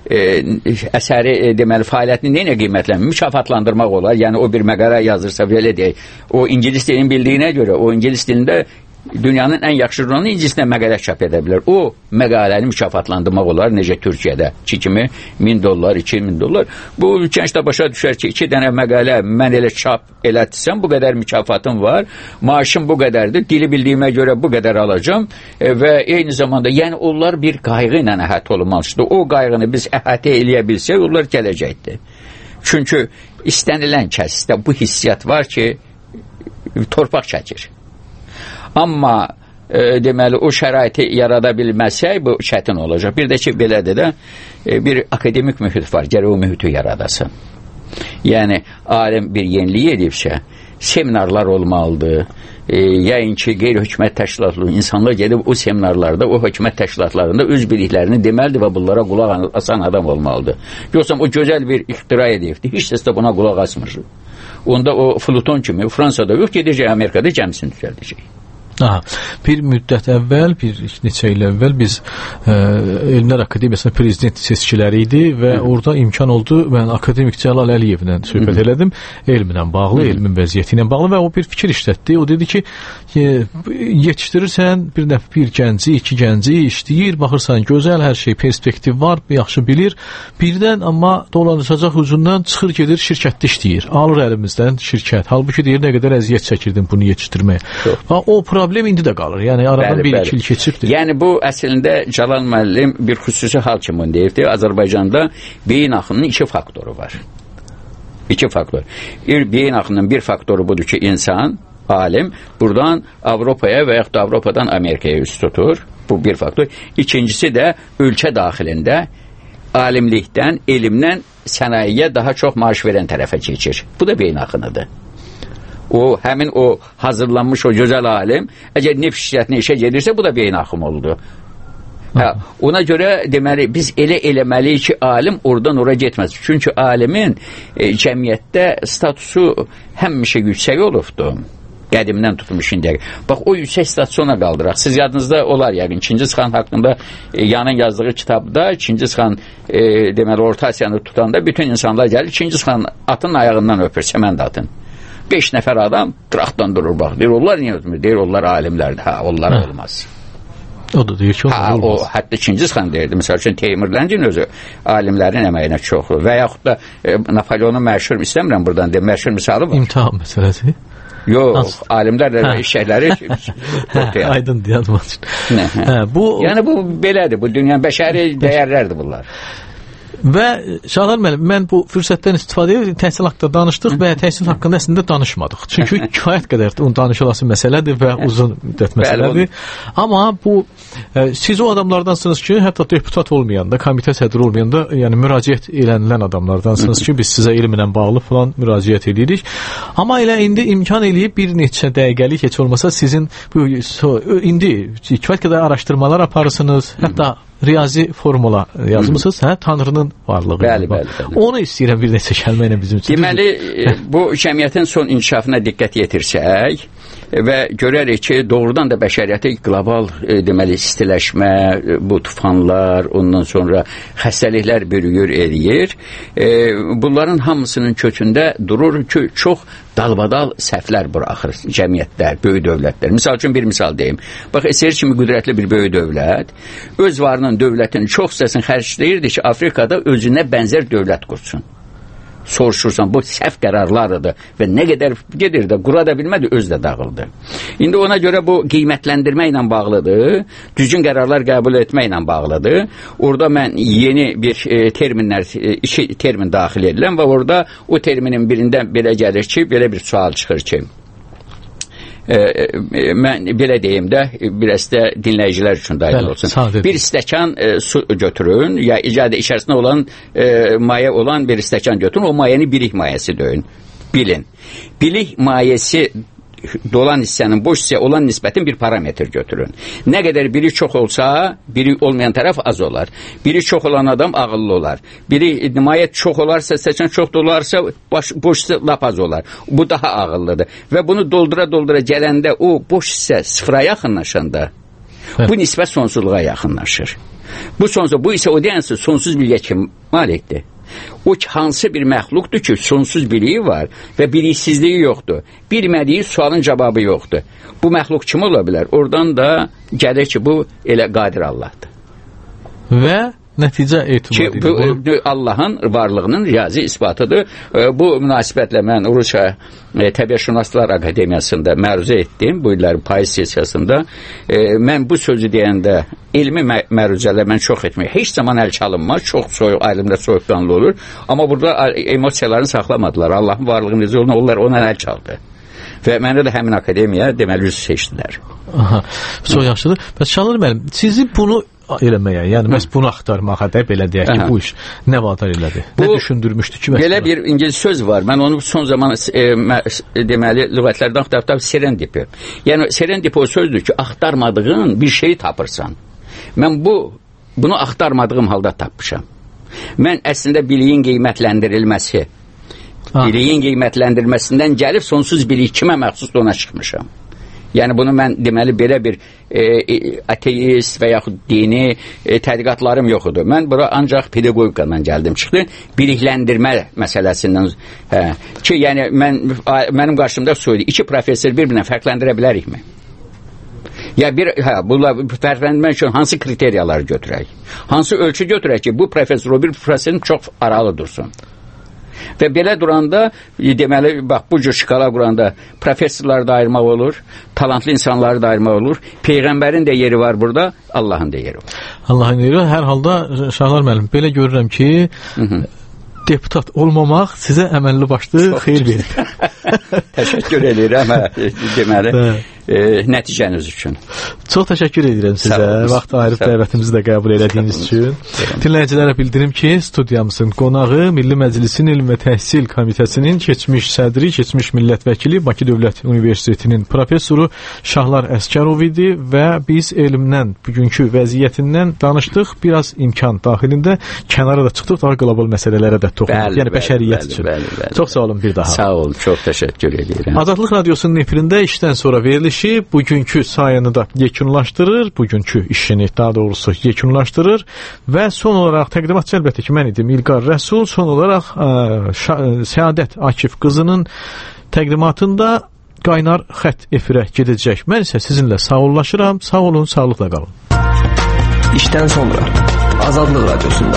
əsəri, deməli fəaliyyətini neyə qiymətlənmir? Mükafatlandırmaq olar. Yəni o bir məqalə yazırsa belə deyək, o ingilis dilini bildiyinə görə o ingilis dilində dünyanın ən yaxşı jurnalı ingiliscə məqalə çap edə bilər. O məqaləni mükafatlandırmaq olar, necə Türkiyədə kimi $1000, $2000. Bu gənc də başa düşər ki, 2 dənə məqalə mən elə çap elətsəm, bu qədər mükafatım var, maaşım bu qədərdir, dili bildiyimə görə bu qədər alacağım və eyni zamanda, yəni onlar bir qayğı ilə əhatə olunmalıdır. O qayğını biz əhatə eləyə bilsək, onlar gələcəkdir. Çünki istənilən kəsdə bu hissiyat var ki, torpaq çəkir. Amma deməli o şəraiti yarada bilməsək bu çətin olacaq. Bir də ki, belədir də bir akademik mühit var, gərək o mühiti yaradasın. Yəni alim bir yenilik edibsə, seminarlar olmalıdır. Yəqin ki, qeyri-hökumət təşkilatları insanlar gedib o seminarlarda, o hökumət təşkilatlarında öz biliklərini deməlidir və bunlara qulaq asan adam olmalıdır. Yoxsa o gözəl bir ixtira edibdir. Heç kəs də buna qulaq asmır. Onda o Fluton kimi Fransada yox, gedəcək Amerikada gəmisini düzəldəcək. Bir müddət əvvəl, bir neçə il əvvəl biz Elmlər Akademiyasının prezident seçkiləri idi və orada imkan oldu, mən akademik Cəlal Əliyevlə söhbət elədim, elmlə bağlı, elmin vəziyyəti ilə bağlı və o bir fikir işlətdi. O dedi ki, yetişdirirsən bir gənci, 2 gənci işləyir, baxırsan gözəl, hər şey perspektiv var, yaxşı bilir, birdən amma dolanışacaq ucundan çıxır gedir, şirkətdə işləyir, alır əlimizdən şirkət. Halbuki deyir, nə qədər əziyyət çəkirdim bunu yetişdirməyə. O problem indi də qalır. Yəni aradan 1-2 il keçibdir. Yəni bu əslində Cəlal müəllim bir xüsusi hal kimi deyirdi. Azərbaycanda beyin axınının 2 faktoru var. 2 faktor. Beyin axınının bir faktoru budur ki, insan, alim buradan Avropaya və yaxud da Avropadan Amerikaya üst tutur. Bu bir faktor. İkincisi də ölkə daxilində alimlikdən, elmdən sənayeyə daha çox maaş verən tərəfə keçir. Bu da beyin axınıdır. O, həmin o hazırlanmış o gözəl alim, əgər neft şirkətinə işə gedirsə, bu da beyin axım oldu. Ona görə deməli, biz elə eləməliyik ki, alim oradan ora getməz. Çünki alimin cəmiyyətdə statusu həmişə yüksək olubdu. Qədimdən tutmuş indiyə. Bax, o yüksək statusu ona qaldıraq. Siz yadınızda olar yəqin. Çingiz xan haqqında yanın yazdığı kitabda Çingiz xan deməli, Orta Asiyanı tutanda bütün insanlar gəlir, Çingiz xan atın ayağından öpür, səmənd atın. 5 nəfər adam qıraqdan durur, bax. Deyir, onlar niyə ötmür? Deyir, onlar alimlərdir. Onlar olmaz. O da deyir ki, o hətta Çingiz xan deyirdi. Məsəl üçün Teymurləncin özü alimlərin əməyinə çoxdur. Və yaxud da Napoleonun məşhur, istəmirəm buradan deyim, məşhur misalı var. İmtahan məsələsi. Yox, alimlərlə işəkləri aydın deyədim. Yəni bu belədir. Bu dünyanın bəşəri dəyərlərdir bunlar. Və Şahlar müəllim, mən bu fürsətdən istifadə edib təhsil haqqında danışdıq və təhsil haqqında əslində danışmadıq. Çünki kifayət qədər danışılası məsələdir və uzun müddət məsələdir. Amma bu siz o adamlardansınız ki, hətta deputat olmayanda, komitə sədri olmayanda, yəni müraciət edilən adamlardansınız ki, biz sizə elmlə bağlı falan müraciət edirik. Amma elə indi imkan eləyib bir neçə dəqiqəlik heç olmasa sizin bu indi kifayət qədər araşdırmalar aparırsınız, hətta riyazi formula yazmısınız, Tanrının varlığı. Bəli. Onu istəyirəm bir neçə kəlmə ilə bizim üçün. Deməli, bu cəmiyyətin son inkişafına diqqət yetirsək və görərik ki, doğrudan da bəşəriyyəti qlobal deməli istiləşmə, bu tufanlar, ondan sonra xəstəliklər bürüyür, eləyir. Bunların hamısının kökündə durur ki, çox dalbadal səhvlər buraxır cəmiyyətlər, böyük dövlətlər. Misal üçün bir misal deyim. Bax, İsrail kimi qüdrətli bir böyük dövlət öz varının dövlətinin çox hissəsini xərcləyirdi ki, Afrikada özünə bənzər dövlət qursun. Soruşursan, bu səhv qərarlarıdır və nə qədər gedir də, qura da bilmədi, öz də dağıldı. İndi ona görə bu qiymətləndirmə ilə bağlıdır, düzgün qərarlar qəbul etmə ilə bağlıdır. Orada mən yeni bir iki termin daxil ediləm və orada o terminin birindən belə gəlir ki, belə bir sual çıxır ki, mən belə deyim də, biraz da dinləyicilər üçün də aydın olsun. Bir stəkan su götürün, ya içərisində olan maye olan bir stəkan götürün, o mayəni bilik mayəsi döyün. Bilin. Bilik mayəsi dolan hissənin boş hissəyə olan nisbətin bir parametr götürün. Nə qədər biri çox olsa, biri olmayan tərəf az olar. Biri çox olan adam ağıllı olar. Biri mayə çox olarsa, stəkan çox dolarsa, boş hissə lap az olar. Bu daha ağıllıdır. Və bunu doldura gələndə o boş hissə sıfıra yaxınlaşanda, bu nisbət sonsuzluğa yaxınlaşır. Bu isə o deyənsə sonsuz biliyə kim malikdir? O hansı bir məxluqdur ki, sonsuz biliyi var və biliksizliyi yoxdur. Bilmədiyi sualın cavabı yoxdur. Bu məxluq kim ola bilər? Oradan da gəlir ki, bu elə qadir Allahdır. Və nəticə etibar bu Allahın varlığının riyazi isbatıdır. Bu münasibətlə mən Rusya Təbiətşünaslar Akademiyasında məruzə etdim bu illərin payız sessiyasında. Mən bu sözü deyəndə elmi məruzələr mən çox etməyəm. Heç zaman əl çalınmaz. Çox soyuq, alimlər soyuqqanlı olur. Amma burada emosiyalarını saxlamadılar. Allahın varlığını necə olun, onlar ona əl çaldı. Və mənə də həmin akademiya deməli üz seçdilər. Aha, çox yaxşıdır. Bəs Şahlar müəllim, sizi bunu eləməyə, yəni məhz bunu axtarmağa da belə deyək ki, bu iş nə vadar elədi? Nə düşündürmüşdü ki? Belə bir İngilis söz var. Mən onu son zaman deməli lüğətlərdən axtarıb serendip. Yəni serendip o sözdür ki, axtarmadığın bir şeyi tapırsan. Mən bunu axtarmadığım halda tapmışam. Mən əslində biliyin qiymətləndirilməsi, biliyin qiymətləndirməsindən gəlib sonsuz bilik kimə məxsus ona çıxmışam. Yəni bunu mən deməli belə bir ateist və yaxud dini tədqiqatlarım yoxdur. Mən bura ancaq pedaqogikadan gəldim çıxdı. Bilikləndirmə məsələsindən ki, yəni mənim qarşımda söyledi. İki professor bir-birinə fərqləndirə bilərikmi? Ya bunlar fərqləndirmək üçün hansı kriteriyaları götürək? Hansı ölçü götürək ki, bu professor o bir professorun çox aralı dursun? Və belə duranda, deməli, bax, bu cür şkala quranda professorları da ayırmaq olur, talantlı insanları da ayırmaq olur, Peyğəmbərin də yeri var burada, Allahın da yeri var. Allahın yeri var. Hər halda, Şahlar müəllim, belə görürəm ki, deputat olmamaq sizə əməlli başlı xeyir verir. Təşəkkür edirəm, deməli, nəticəniz üçün. Çox təşəkkür edirəm sizə. Vaxt ayırıb dəvətimizi də qəbul elədiyiniz üçün. Dinləyicilərə bildirim ki, studiyamızın qonağı Milli Məclisin Elm və Təhsil Komitəsinin keçmiş sədri, keçmiş millət vəkili, Bakı Dövlət Universitetinin professoru Şahlar Əskərov idi və biz elmdən, bugünkü vəziyyətindən danışdıq. Biraz imkan daxilində kənara da çıxdıq, daha qlobal məsələlərə də toxunduq. Yəni bəşəriyyət üçün. Çox sağ olun bir daha. Sağ olun, çox təşəkkür edirəm. Azadlıq Radiosunun efirində işdən sonra verilişi bugünkü sayını da yekunlaşdırır, bugünkü işini daha doğrusu yekunlaşdırır və son olaraq təqdimatçı əlbəttə ki, mən idim İlqar Rəsul, son olaraq Səadət Akif qızının təqdimatında qaynar xətt efirə gedəcək. Mən isə sizinlə sağollaşıram, sağ olun, sağlıqla qalın. işdən sonra Azadlıq Radiosunda.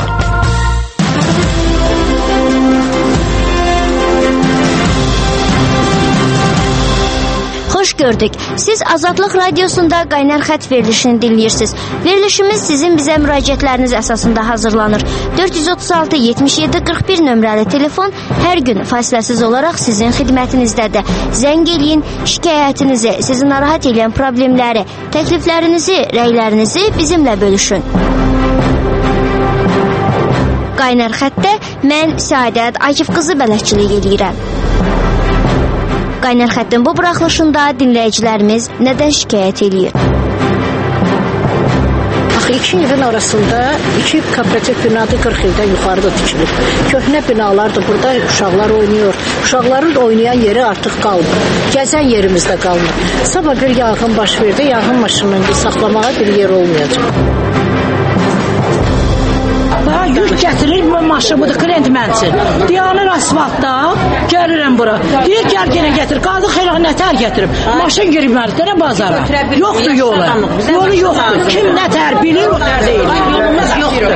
Xoş gördük. Siz Azadlıq Radiosunda Qaynar Xətt verilişini dinləyirsiniz. Verilişimiz sizin bizə müraciətləriniz əsasında hazırlanır. 436-77-41 nömrəli telefon hər gün fasiləsiz olaraq sizin xidmətinizdədir. Zəng eləyin, şikayətinizi, sizi narahat edən problemləri, təkliflərinizi, rəylərinizi bizimlə bölüşün. Qaynar Xəttdə mən Səadət Akif qızı bələdçilik edirəm. Qaynar Xəttin bu buraxılışında dinləyicilərimiz nədən şikayət edir? Axı iki evin arasında iki kooperativ binadır 40 ildən yuxarıda tikilib. Köhnə binalardır, burada uşaqlar oynayır. Uşaqların oynayan yeri artıq qalmır. Gəzən yerimizdə qalmır. Sabah bir yanğın baş verdi, yanğın maşınını saxlamağa bir yer olmayacaq. Yük gətirir, bu maşın budur, klient mənsin. Dayanır asfaltda, gəlirəm bura. Deyir, gəl yenə gətir. Qazı xeylə nətər gətirib. Maşın girməlidir bazara. Yoxdur yolu. Yolu yoxdur. Kim nətər bilir, o nətər deyil. Yolumuz yoxdur.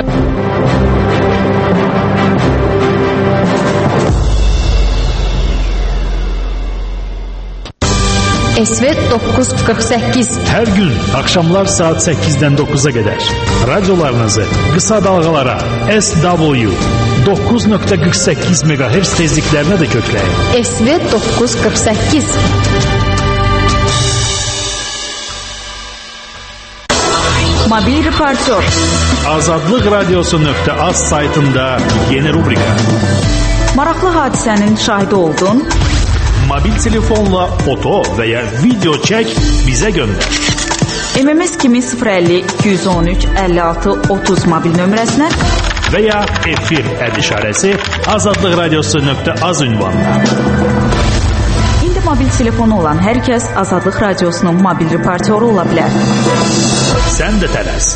SV 948. Hər gün axşamlar saat 8-dən 9-a qədər radiolarınızı qısa dalğalara SW 9.48 MHz tezliklərinə də kökləyin. SV 948. Mobil reportör. Azadlıq Radiosu.az saytında yeni rubrika. Maraqlı hadisənin şahidi oldun. Mobil telefonla foto və ya video çək, bizə göndər. MMS kimi 050 213 56 30 mobil nömrəsinə və ya efir işarəsi Azadlıq Radiosu.az ünvanına. İndi mobil telefonu olan hər kəs Azadlıq Radiosunun mobil reportyoru ola bilər. Sən də tələs.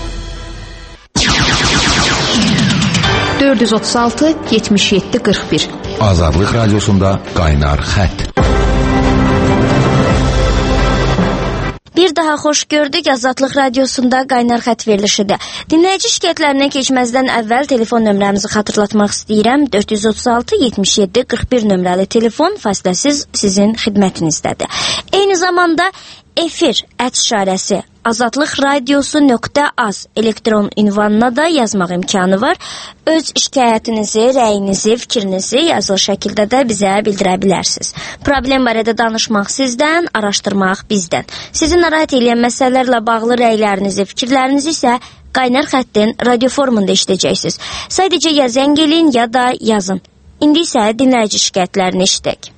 436 77 41. Azadlıq Radiosunda Qaynar Xətt. Bir daha xoş gördük. Azadlıq Radiosunda Qaynar Xətt verilişidir. Dinləyici şikayətlərinə keçməzdən əvvəl telefon nömrəmizi xatırlatmaq istəyirəm. 436 77 41 nömrəli telefon fasiləsiz sizin xidmətinizdədir. Eyni zamanda efir işarəsi azadlıqradiosu.az elektron ünvanına da yazmaq imkanı var. Öz şikayətinizi, rəyinizi, fikrinizi yazılı şəkildə də bizə bildirə bilərsiniz. Problem barədə danışmaq sizdən, araşdırmaq bizdən. Sizi narahat edən məsələlərlə bağlı rəylərinizi, fikirlərinizi isə Qaynar Xəttin radio formunda işləyəcəksiniz. Sadəcə ya zəng eləyin, ya da yazın. İndi isə dinləyici şikayətlərini eşidək.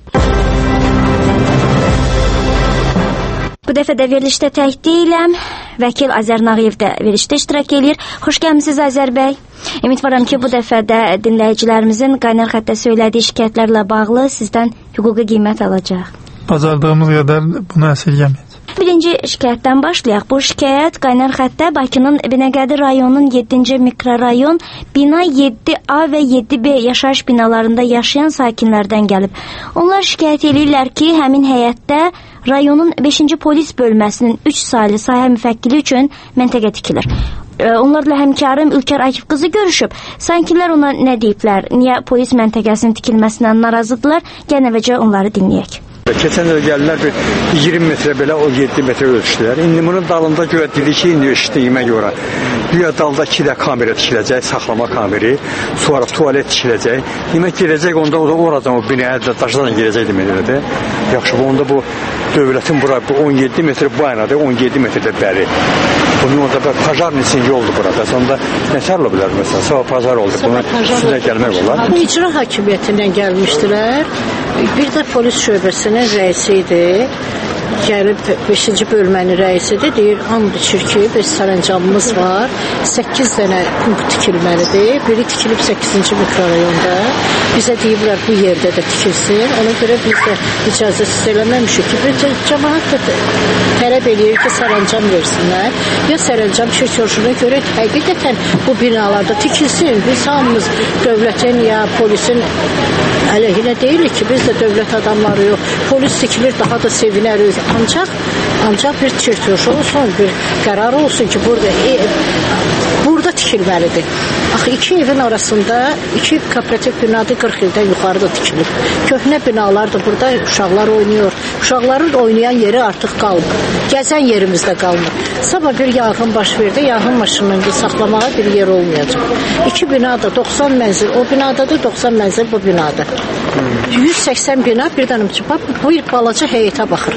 Bu dəfə də verilişdə tək deyiləm. Vəkil Azər Nağıyev də verilişdə iştirak edir. Xoş gəlmisiniz Azər bəy. Ümidvaram ki, bu dəfə də dinləyicilərimizin Qaynar Xəttdə söylədiyi şikayətlərlə bağlı sizdən hüquqi qiymət alacaq. Bacardığımız qədər bunu əsirgəməyəcək. Birinci şikayətdən başlayaq. Bu şikayət Qaynar Xəttdə Bakının Binəqədi rayonunun 7-ci mikrorayon bina 7A və 7B yaşayış binalarında yaşayan sakinlərdən gəlib. Onlar şikayət edirlər ki, həmin həyətdə rayonun 5-ci polis bölməsinin 3 saylı sahə müfəkkili üçün məntəqə tikilir. Onlarla həmkarım Ülkər Akif qızı görüşüb. Sakinlər ona nə deyiblər? Niyə polis məntəqəsinin tikilməsindən narazıdırlar? Gəlin əvvəlcə onları dinləyək. Keçən il gəlirlər bir 20 metrə belə o 7 metrə ölçdülər. İndi bunun dalında görə dedi ki, indi eşitdiyimə görə güya dalda 2 də kamera tikiləcək, saxlama kameri, sonra tualet tikiləcək. Demək girəcək onda oradan o binaya da daşdan girəcək deməkdir. Yaxşı, onda bu dövlətin bura 17 metr bu aynadır, 17 metrdə bəri. Bunun orada bir pajarnisin yoldur burada. Sonda nətər ola bilər məsələn? Sabah pazar oldu. Bunun üstünə gəlmək olar. İcra hakimiyyətindən gəlmişdilər. Bir də polis şöbəsinin rəisi idi. Gəlib 5-ci bölmənin rəisidir. Deyir, and içir ki, biz sərəncamımız var. 8 dənə punkt tikilməlidir. Biri tikilib 8-ci mikrorayonda. Bizə deyiblər bu yerdə də tikilsin. Ona görə biz də icazəsiz eləməmişik ki, bir cəmaət də tələb eləyir ki, sərəncam versinlər. Ya sərəncam şirkörşuna görə həqiqətən bu binalarda tikilsin. Biz hamımız dövlətin ya polisin əleyhinə deyilik ki, biz də dövlət adamları yox. Polis tikilir, daha da sevinərik. Ancaq bir çirtyoş olsun, bir qərar olsun ki, burada tikilməlidir. Axı iki evin arasında iki kooperativ binadır 40 ildən yuxarıda tikilib. Köhnə binalardır, burada uşaqlar oynayır. Uşaqların oynayan yeri artıq qalmır. Gəzən yerimizdə qalmır. Sabah bir yanğın baş verdi, yanğın maşınını saxlamağa bir yer olmayacaq. İki binada 90 mənzil, o binadadır, 90 mənzil bu binada. 180 bina bir dənə bu bir balaca heyətə baxır.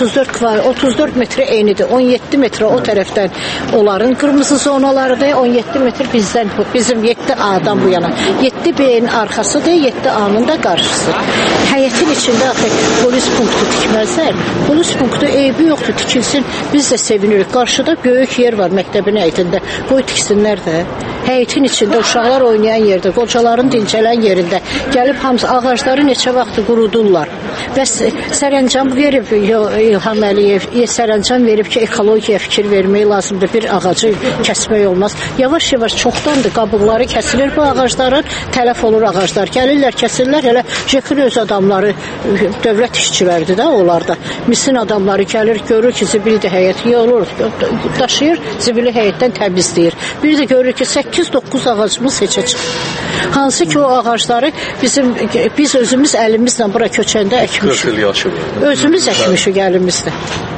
34 metrə enidir. 17 metrə o tərəfdən onların qırmızı zonalarıdır. 17 metr bizdən, bizim 7 A'dan bu yana. 7 B'nin arxasıdır, 7 A'nın da qarşısı. Həyətin içində polis punktu tikməzlər. Polis punktu eybi yoxdur, tikilsin. Biz də sevinirik. Qarşıda böyük yer var məktəbin həyətində. Qoy tiksinlər də. Həyətin içində uşaqlar oynayan yerdə, qocaların dincələn yerində gəlib hamısı ağacları neçə vaxtı qurudurlar. Və sərəncam verib İlham Əliyev, sərəncam verib ki, ekologiyaya fikir vermək lazımdır. Bir ağacı kəsmək olmaz. Yavaş-yavaş çoxdandır qabıqları kəsilir bu ağacların, tələf olur ağaclar. Gəlirlər, kəsirlər, elə Jekin öz adamları, dövlət işçiləridir də onlar da. Misin adamları gəlir, görür ki, zibildə həyət yığılır, daşıyır, zibili həyətdən təmizləyir. Bir də görür ki, 8-9 ağacımız heçə çıxır. Hansı ki, o ağacları biz özümüz əlimizlə bura köçəndə əkmişik. 40 il yaşıb. Özümüz əkmişik əlimizlə.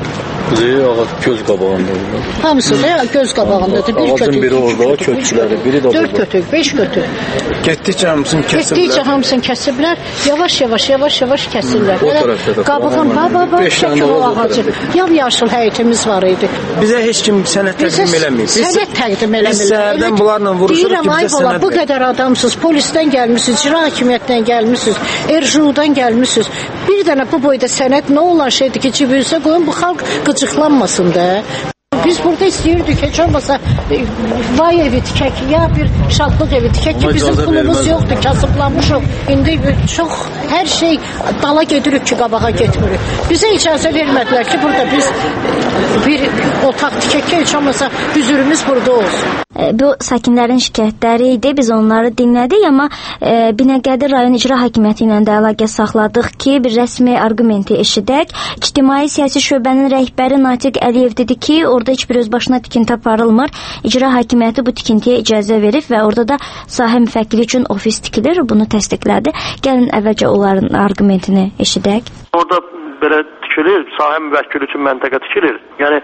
Ağac göz qabağındadır. Hamısı da göz qabağındadır. Bir ağacın kötük, biri orada, kökçüləri, biri də 4 kötük, 5 kötük. Getdikcə hamısını kəsirlər. Getdikcə hamısını kəsirlər. Yavaş-yavaş kəsirlər. O tərəfdə də qabığın, çəkin o ağacı. Yam-yaşıl həyətimiz var idi. Bizə heç kim sənət təqdim eləməyib. Sənət təqdim eləməyib. Biz səhərdən bunlarla vuruşuruq ki, bizə sənət bu qədər adamsınız, polisdən gəlmişsiniz, icra hakimiyyətindən gəlmişsiniz, RJU-dan gəlmişsiniz. Bir dənə bu boyda sənət nə olan şeydir ki, cibinizə qoyun, bu xalq qıcıqlanmasın da. Biz burada istəyirdik ki, heç olmasa vay evi tikək, ya bir şadlıq evi tikək ki, bizim pulumuz yoxdur, kasıblanmışıq. İndi çox hər şey dala gedirik ki, qabağa getmirik. Bizə icazə vermədilər ki, burada biz bir otaq tikək ki, heç olmasa hüzurumuz burada olsun. Bu sakinlərin şikayətləri idi, biz onları dinlədik, amma Binəqədi rayon icra hakimiyyəti ilə də əlaqə saxladıq ki, bir rəsmi arqumenti eşidək. İctimai siyasi şöbənin rəhbəri Natiq Əliyev dedi ki, orada heç bir özbaşına tikinti aparılmır. İcra hakimiyyəti bu tikintiyə icazə verib və orada da sahə müvəkkili üçün ofis tikilir, bunu təsdiqlədi. Gəlin əvvəlcə onların arqumentini eşidək. Orada belə tikilir, sahə müvəkkili üçün məntəqə tikilir. Yəni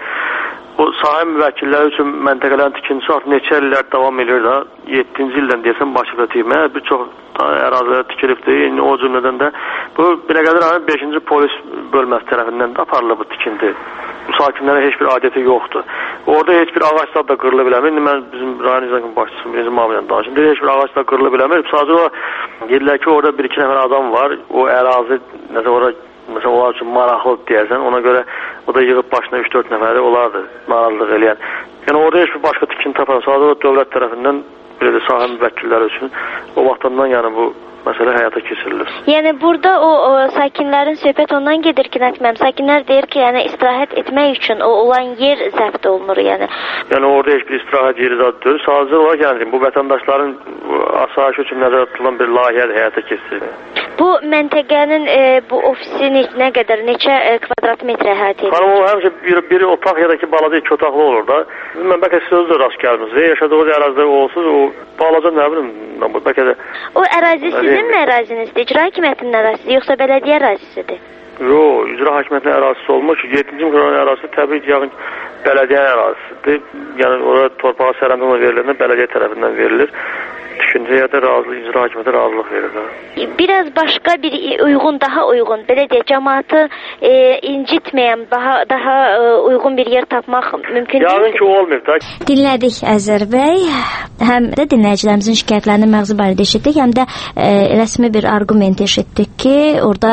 o sahə müvəkkilləri üçün məntəqələrin tikintisi artıq neçə illər davam edir də. 7-ci ildən deyəsən başlıqda tikilmə, bir çox ərazilərə tikilibdir. Yəni o cümlədən də bu Binəqədi rayon 5-ci polis bölməsi tərəfindən də aparılıb bu tikinti. Bu sakinlərə heç bir adəti yoxdur. Orada heç bir ağac da qırıla biləmir. İndi mən bizim rayon icra başçısı birinci müavinlə danışdım. Deyir, heç bir ağac da qırıla biləmir. Sadəcə o deyirlər ki, orada 1-2 nəfər adam var. O ərazi nəsə ora məsələn onlar üçün maraqlı deyərsən, ona görə o da yığıb başına 3-4 nəfəri olardı narazılıq eləyən. Yəni orada heç bir başqa tikinti aparan, sadəcə dövlət tərəfindən belə də sahə müvəkkilləri üçün o vaxtdan yəni bu məsələ həyata keçirilir. Yəni burada o sakinlərin söhbət ondan gedir ki, nəqməm, sakinlər deyir ki, yəni istirahət etmək üçün o olan yer zəbt olunur, yəni. Yəni orada heç bir istirahət yeri zadıdır. Sadəcə olaraq yəni bu vətəndaşların asayişi üçün nəzərdə tutulan bir layihə həyata keçirilir. Bu məntəqənin bu ofisi nə qədər, neçə kvadrat metrə əhatə edir? Xanım, o həmişə bir otaq ya da ki, balaca 2 otaqlı olur da. Mən bəlkə siz özü də rast gəlmişsiniz. Yaşadığınız ərazidə olsuz, o balaca nə bilim, bəlkə də... O ərazi sizin mi ərazinizdir? İcra hakimiyyətinin ərazisidir, yoxsa bələdiyyə ərazisidir? Yox, icra hakimiyyətinin ərazisi olmuş. 7-ci mikrorayon ərazisi təbii ki, yəqin bələdiyyə ərazisidir. Yəni orada torpağa sərəncama veriləndə bələdiyyə tərəfindən verilir. Düşüncəyə də icra hakimiyyəti razılıq verir. Biraz başqa bir daha uyğun, belə deyək, cəmaatı incitməyən, daha uyğun bir yer tapmaq mümkün deyil. Yəqin ki, olmayıb da. Dinlədik Əzər bəy, həm də dinləyicilərimizin şikayətlərini məğzi barədə eşitdik, həm də rəsmi bir arqument eşitdik ki, orada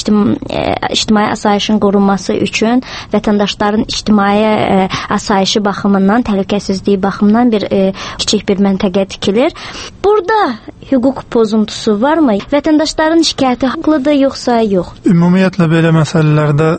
ictimai asayişin qorunması üçün vətəndaşların ictimai asayişi baxımından, təhlükəsizliyi baxımından kiçik bir məntəqə tikilir. Burada hüquq pozuntusu varmı? Vətəndaşların şikayəti haqlıdır, yoxsa yox? Ümumiyyətlə belə məsələlərdə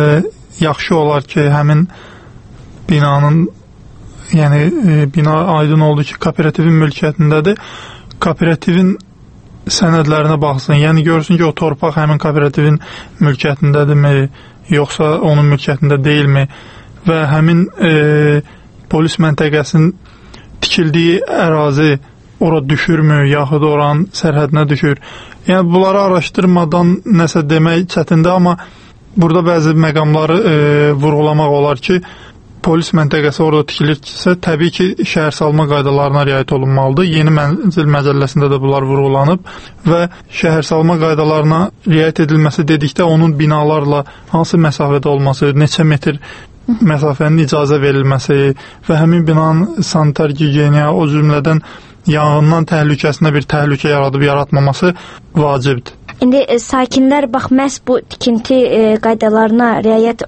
yaxşı olar ki, həmin binanın, yəni bina aydın oldu ki, kooperativin mülkiyyətindədir. Kooperativin sənədlərinə baxsın, yəni görsün ki, o torpaq həmin kooperativin mülkiyyətindədirmi, yoxsa onun mülkiyyətində deyilmi və həmin polis məntəqəsinin tikildiyi ərazi ora düşürmü, yaxud oranın sərhədinə düşür. Yəni bunları araşdırmadan nəsə demək çətindir, amma burada bəzi məqamları vurğulamaq olar ki, polis məntəqəsi orada tikilirsə, təbii ki, şəhərsalma qaydalarına riayət olunmalıdır. Yeni mənzil məcəlləsində də bunlar vurğulanıb və şəhərsalma qaydalarına riayət edilməsi dedikdə onun binalarla hansı məsafədə olması, neçə metr məsafənin icazə verilməsi və həmin binanın sanitar gigiyeniya, o cümlədən yanğından təhlükəsinə bir təhlükə yaradıb yaratmaması vacibdir. İndi sakinlər bax məhz bu tikinti qaydalarına riayət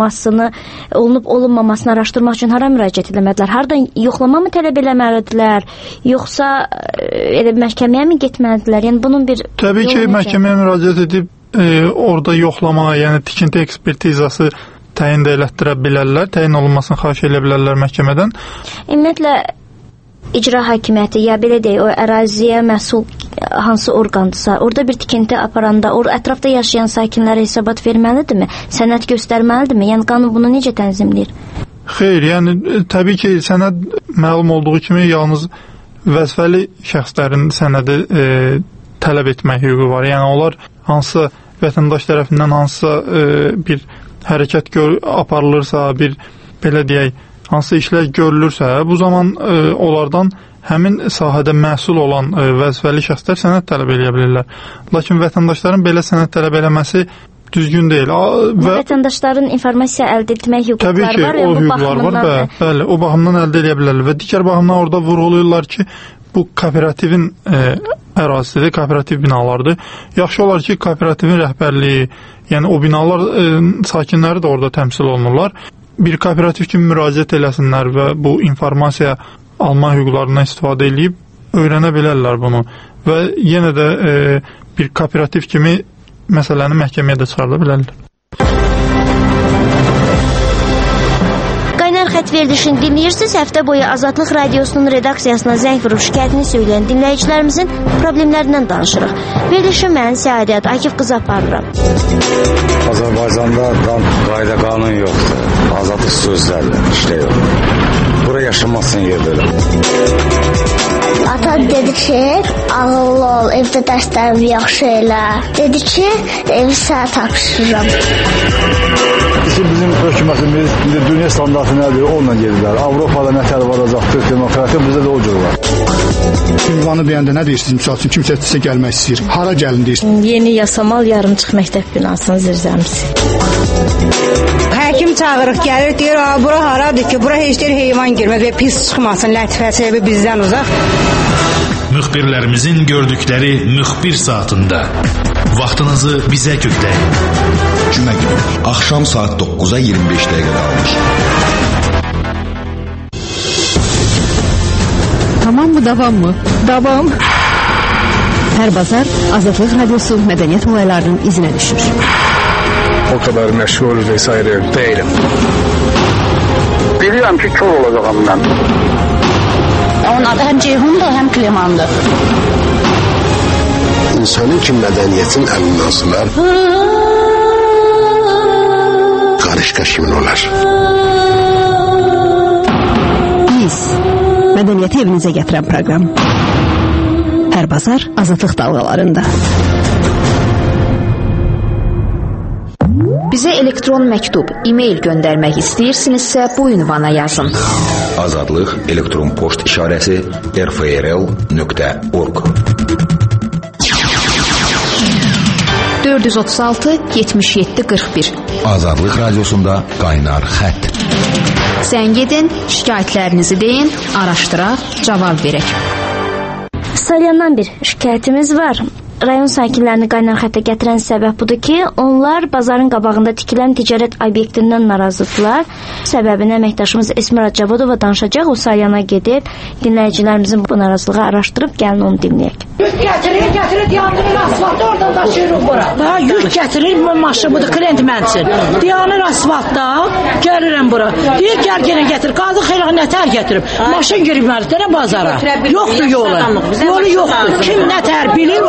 olunub-olunmamasını araşdırmaq üçün hara müraciət etmədilər? Hardan yoxlama mı tələb eləməlidirlər, yoxsa elə məhkəməyə mi getməlidirlər? Yəni bunun bir təbii ki, məhkəməyə müraciət edib orada yoxlama, yəni tikinti ekspertizası təyin də elətdirə bilərlər, təyin olunmasını xahiş edə bilərlər məhkəmədən. Ümumiyyətlə icra hakimiyyəti ya belə deyək, o əraziyə məsul hansı orqandırsa, orada bir tikinti aparanda, ətrafda yaşayan sakinlərə hesabat verməlidirmi? Sənəd göstərməlidirmi? Yəni qanun bunu necə tənzimləyir? Xeyr, yəni təbii ki, sənəd məlum olduğu kimi yalnız vəzifəli şəxslərin sənədi tələb etmək hüququ var. Yəni onlar hansı vətəndaş tərəfindən hansısa bir hərəkət aparılırsa, bir belə deyək, hansı işlər görülürsə, bu zaman onlardan həmin sahədə məsul olan vəzifəli şəxslər sənəd tələb edə bilirlər. Lakin vətəndaşların belə sənəd tələb eləməsi düzgün deyil. Vətəndaşların informasiya əldə etmək hüquqları var. Təbii ki, o hüquqlar var, bəli, o baxımdan əldə edə bilərlər. Və digər baxımdan orada vurğulayırlar ki, bu kooperativin ərazisidir, kooperativ binalardır. Yaxşı olar ki, kooperativin rəhbərliyi, yəni o binalar sakinləri də orada təmsil olunurlar. Bir kooperativ kimi müraciət eləsinlər və bu informasiya alma hüquqlarından istifadə edib öyrənə bilərlər bunu və yenə də bir kooperativ kimi məsələni məhkəməyə də çıxarda bilərlər. Qaynar xətt verilişini dinləyirsiniz. Həftə boyu Azadlıq Radiosunun redaksiyasına zəng vurub şikayətini söyləyən dinləyicilərimizin problemlərindən danışırıq. Verilişi mən Səadət Akif qızı aparıram. Azərbaycanda qayda qanun yoxdur. Azadlıq sözlərlə işlə yox. Bura yaşamazsın yer belə. Ata dedi ki, ağıllı ol, evdə dərslərimi yaxşı elə. Dedi ki, evi sənə tapşırıram. Bizim hökumətimiz dünya standartı nədir, onunla gedirlər. Avropada nətər varacaqdır, demokratiya bizdə də o cür var. Ünvanı deyəndə nə deyirsiniz? Misal üçün kimsə sizə gəlmək istəyir. Hara gəlin deyirsiniz? Yeni Yasamal yarımçıq məktəb binasının zirzəmisi. Həkim çağırıq gəlir, deyir, bura haradır ki, bura heç deyir heyvan girməz və pis çıxmasın, lətifəsi evi bizdən uzaq. Müxbirlərimizin gördükləri müxbir saatında vaxtınızı bizə kökləyin. Cümə günü, axşam saat 9-a 25 dəqiqə qalmış. Tamam mı, davam mı? Davam. Hər bazar Azadlıq Radiosu mədəniyyət olaylarının izinə düşür. O kadar məşğul vesaire değilim. Biliyorum ki kör olacağım ben. Onun adı həm Ceyhundur, həm Klemandır. İnsanın ki mədəniyyətin əlindən asılar, qarışqa kimin olar? Biz, mədəniyyəti evinizə gətirən proqram. Hər bazar Azadlıq dalğalarında. Bizə elektron məktub, e-mail göndərmək istəyirsinizsə bu ünvana yazın. Azadlıq elektron poçt işarəsi rfrl.org 436 77 41 Azadlıq Radiosunda qaynar xətt. Sən gedin, şikayətlərinizi deyin, araşdıraq, cavab verək. Salyandan bir şikayətimiz var. Rayon sakinlərini qaynar xəttə gətirən səbəb budur ki, onlar bazarın qabağında tikilən ticarət obyektindən narazıdırlar. Səbəbini əməkdaşımız Esmira Cavadova danışacaq. O Salyana gedib dinləyicilərimizin bu narazılığı araşdırıb gəlin onu dinləyək. Yük gətirir, dayanır asfaltda, oradan daşıyırıq bura. Ha, yük gətirir, maşın budur, klient mənsin. Dayanır asfaltda, gəlirəm bura. Deyir, gəlin gətir, qazı xeyrə nətər gətirib. Maşın girib mənliklərə bazara. Yoxdur yolu. Yolu yoxdur. Kim nətər bilir, o tər deyir.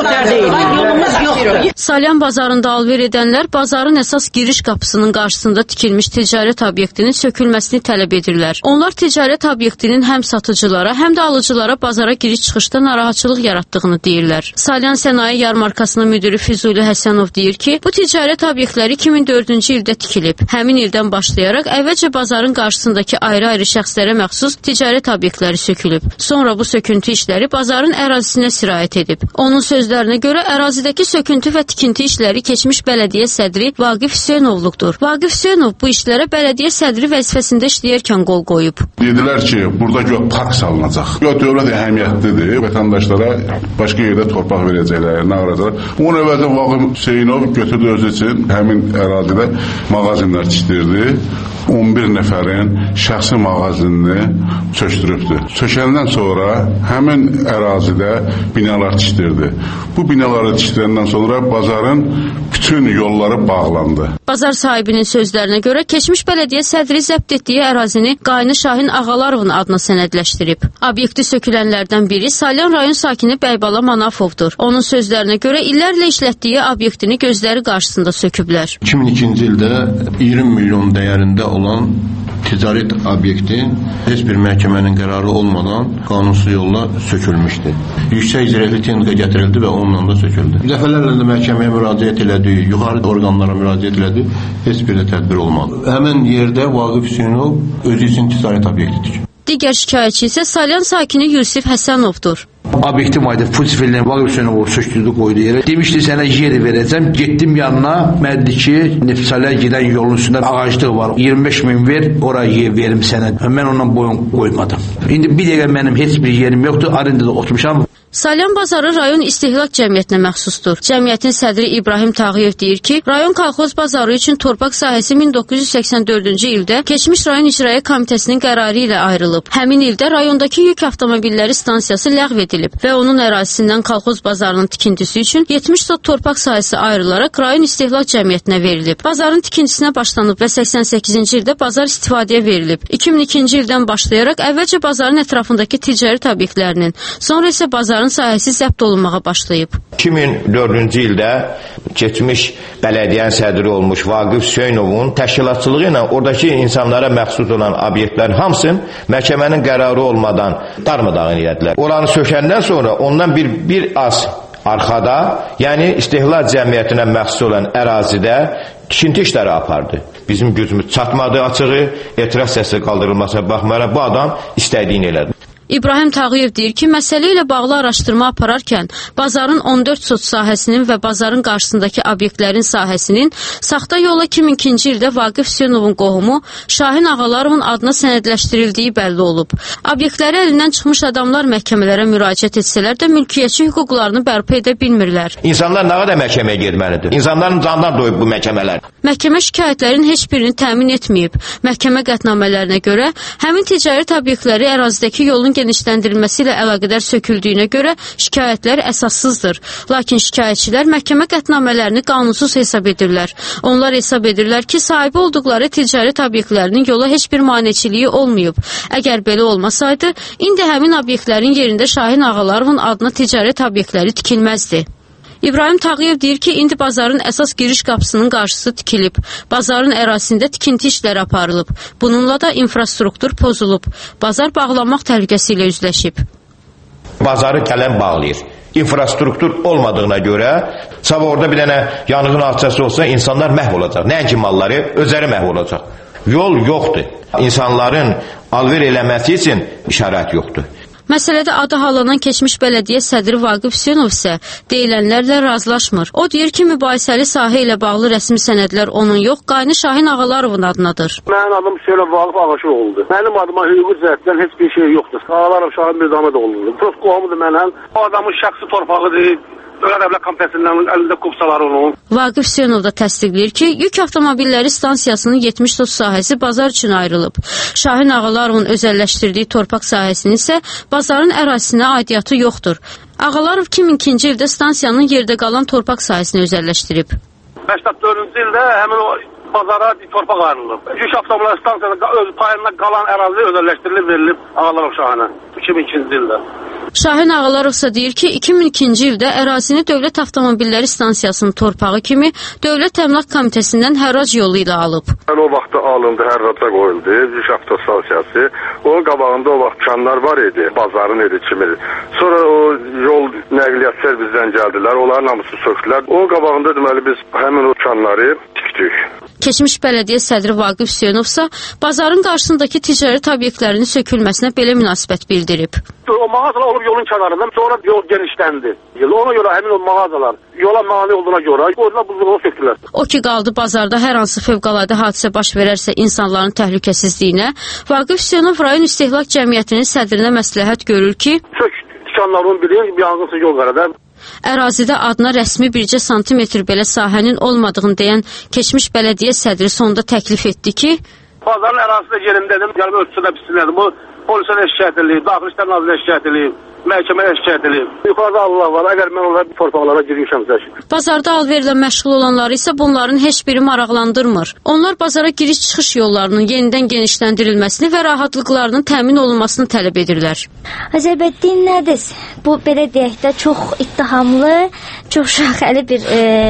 Yolumuz yoxdur. Salyan bazarında alver edənlər bazarın əsas giriş qapısının qarşısında tikilmiş ticarət obyektinin sökülməsini tələb edirlər. Onlar ticarət obyektinin həm satıcılara, həm də alıcılara bazara giriş-çıxışda narahatçılıq yaratdığını deyirlər. Salyan Sənaye Yarmarkasının müdiri Füzuli Həsənov deyir ki, bu ticarət obyektləri 2004-cü ildə tikilib. Həmin ildən başlayaraq əvvəlcə bazarın qarşısındakı ayrı-ayrı şəxslərə məxsus ticarət obyektləri sökülüb. Sonra bu söküntü işləri bazarın ərazisinə sirayət edib. Onun sözlərinə görə ərazidəki söküntü və tikinti işləri keçmiş bələdiyyə sədri Vaqif Hüseynovluqdur. Vaqif Hüseynov bu işlərə bələdiyyə sədri vəzifəsində işləyərkən qol qoyub. Dedilər ki, burada park salınacaq. Dövlət əhəmiyyətlidir. Vətəndaşlara başqa yerdə torpaq verəcəklər, nə qaracaqlar. Onun əvvəldə Vaqif Hüseynov götürdü özü üçün həmin ərazidə mağazinlər tikdirdi. 11 nəfərin şəxsi mağazinini sökdürübdür. Sökəndən sonra həmin ərazidə binalar tikdirdi. Bu binaları tikdirəndən sonra bazarın bütün yolları bağlandı. Bazar sahibinin sözlərinə görə keçmiş bələdiyyə sədri zəbt etdiyi ərazini Qayını Şahin Ağalarovun adına sənədləşdirib. Obyekti sökülənlərdən biri Salyan rayon sakini Bəybala Manafovdur. Onun sözlərinə görə illərlə işlətdiyi obyektini gözləri qarşısında söküblər. 2002-ci ildə 20 milyon dəyərində olan ticarət obyekti heç bir məhkəmənin qərarı olmadan qanunsuz yolla sökülmüşdü. Yüksək icraiyyə texnika gətirildi və onunla da söküldü. Dəfələrlə də məhkəməyə müraciət elədi, yuxarı orqanlara müraciət elədi, heç bir də tədbir olmadı. Həmin yerdə Vaqif Hüseynov özü üçün ticarət obyektidir. Digər şikayətçi isə Salyan sakini Yusif Həsənovdur. Obyektim ayda Futsifildən Vaqif Hüseynovu sökdürdü, qoydu yerə. Demişdi sənə yer verəcəm. Getdim yanına, mənə dedi ki, Nefsalə gedən yolun üstündə ağaclıq var. 25 min ver, oraya yer verim sənə. Mən ondan boyun qoymadım. İndi bir dəqiqə mənim heç bir yerim yoxdur, arendada oturmuşam. Salyan bazarı rayon istehlak cəmiyyətinə məxsusdur. Cəmiyyətin sədri İbrahim Tağıyev deyir ki, rayon kolxoz bazarı üçün torpaq sahəsi 1984-cü ildə keçmiş rayon icraiyyə komitəsinin qərarı ilə ayrılıb. Həmin ildə rayondakı yük avtomobilləri stansiyası ləğv edilib və onun ərazisindən kolxoz bazarının tikintisi üçün 70 sot torpaq sahəsi ayrılaraq rayon istehlak cəmiyyətinə verilib. Bazarın tikintisinə başlanıb və 88-ci ildə bazar istifadəyə verilib. 2002-ci ildən başlayaraq əvvəlcə bazarın ətrafındakı ticarət obyektlərinin, sonra isə bazarın sahəsi zəbt olunmağa başlayıb. 2004-cü ildə keçmiş bələdiyyənin sədri olmuş Vaqif Hüseynovun təşkilatçılığı ilə oradakı insanlara məxsus olan obyektlərin hamısını məhkəmənin qərarı olmadan darmadağın elədilər. Oranı sökəndən sonra ondan bir az arxada, yəni istehlak cəmiyyətinə məxsus olan ərazidə tikinti işləri apardı. Bizim gücümüz çatmadı açığı, etiraz səsi qaldırılmasına baxmayaraq bu adam istədiyini elədi. İbrahim Tağıyev deyir ki, məsələ ilə bağlı araşdırma apararkən bazarın 14 sot sahəsinin və bazarın qarşısındakı obyektlərin sahəsinin saxta yolla 2002-ci ildə Vaqif Hüseynovun qohumu Şahin Ağalarovun adına sənədləşdirildiyi bəlli olub. Obyektləri əlindən çıxmış adamlar məhkəmələrə müraciət etsələr də mülkiyyətçi hüquqlarını bərpa edə bilmirlər. İnsanlar nə qədər məhkəməyə getməlidir? İnsanların canından doyub bu məhkəmələr. Məhkəmə şikayətlərin heç birini təmin etməyib. Məhkəmə qətnamələrinə görə həmin ticarət obyektləri ərazidəki yolun genişləndirilməsi ilə əlaqədar söküldüyünə görə şikayətlər əsassızdır. Lakin şikayətçilər məhkəmə qətnamələrini qanunsuz hesab edirlər. Onlar hesab edirlər ki, sahibi olduqları ticarət obyektlərinin yola heç bir maneçiliyi olmayıb. Əgər belə olmasaydı, indi həmin obyektlərin yerində Şahin Ağalarovun adına ticarət obyektləri tikilməzdi. İbrahim Tağıyev deyir ki, indi bazarın əsas giriş qapısının qarşısı tikilib. Bazarın ərazisində tikinti işləri aparılıb. Bununla da infrastruktur pozulub. Bazar bağlanmaq təhlükəsi ilə üzləşib. Bazarı gələn bağlayır. İnfrastruktur olmadığına görə sabah orada bir dənə yanğın hadisəsi olsa insanlar məhv olacaq. Nəinki malları, özləri məhv olacaq. Yol yoxdur. İnsanların alver eləməsi üçün şərait yoxdur. Məsələdə adı hallanan keçmiş bələdiyyə sədri Vaqif Hüseynov isə deyilənlərlə razılaşmır. O deyir ki, mübahisəli sahə ilə bağlı rəsmi sənədlər onun yox, Qayını Şahin Ağalarovun adınadır. Mənim adım Hüseynov Vaqif Ağaşoğludur. Mənim adıma hüquqi cəhətdən heç bir şey yoxdur. Ağalarov Şahin Mirzamədoğludur. Prost qohumudur mənim. O adamın şəxsi torpağıdır. Dövlət komitəsindən əlində qupsalar onun. Vaqif Hüseynov da təsdiqləyir ki, yük avtomobilləri stansiyasının 70 sot sahəsi bazar üçün ayrılıb. Şahin Ağalarovun özəlləşdirdiyi torpaq sahəsinin isə bazarın ərazisinə aidiyyatı yoxdur. Ağalarov 2002-ci ildə stansiyanın yerdə qalan torpaq sahəsini özəlləşdirib. 84-cü ildə həmin o bazara torpaq ayrılıb. Yük avtomobilləri stansiyasının öz payından qalan ərazi özəlləşdirilib, verilib Ağalarov Şahinə 2002-ci ildə. Şahin Ağalarov deyir ki, 2002-ci ildə ərazini Dövlət Avtomobilləri Stansiyasının torpağı kimi Dövlət Əmlak Komitəsindən hərrac yolu ilə alıb. O vaxtda alındı, hərraca qoyuldu, Yük Avtostansiyası. Onun qabağında o vaxt dükanlar var idi, bazarın idi kimi. Sonra o yol nəqliyyatçılar bizdən gəldilər, onların hamısı söktülər. Onun qabağında deməli biz həmin o dükanları tikdik. Keçmiş bələdiyyə sədri Vaqif Hüseynovsa bazarın qarşısındakı ticarət obyektlərinin sökülməsinə belə münasibət bildirib. O mağazalar olub yolun kənarından, sonra yol genişləndi. Ona görə həmin o mağazalar yola mane olduğuna görə orada buzluğunu söktülər. O ki qaldı bazarda hər hansı fövqəladə hadisə baş verərsə insanların təhlükəsizliyinə, Vaqif Hüseynov rayon İstehlak Cəmiyyətinin sədrinə məsləhət görür ki, dükanların biri yanğınsız yol qərədə. Ərazidə adına rəsmi bircə santimetr belə sahənin olmadığını deyən keçmiş bələdiyyə sədri sonunda təklif etdi ki, bazarın ərazisində yerindədim, gəlib ölçüsündə pissinədim. Bu polisə də şikayət edilib, Daxili İşlər Nazirliyə şikayət edilib, məhkəməyə şikayət edilib. Yuxarıda Allah var, əgər mən onlara torpaqlara girmişəmsə. Bazarda alverlə məşğul olanları isə bunların heç biri maraqlandırmır. Onlar bazara giriş-çıxış yollarının yenidən genişləndirilməsini və rahatlıqlarının təmin olunmasını tələb edirlər. Azərbəddin nədir? Bu belə deyək də çox ittihamlı, çox şaxəli bir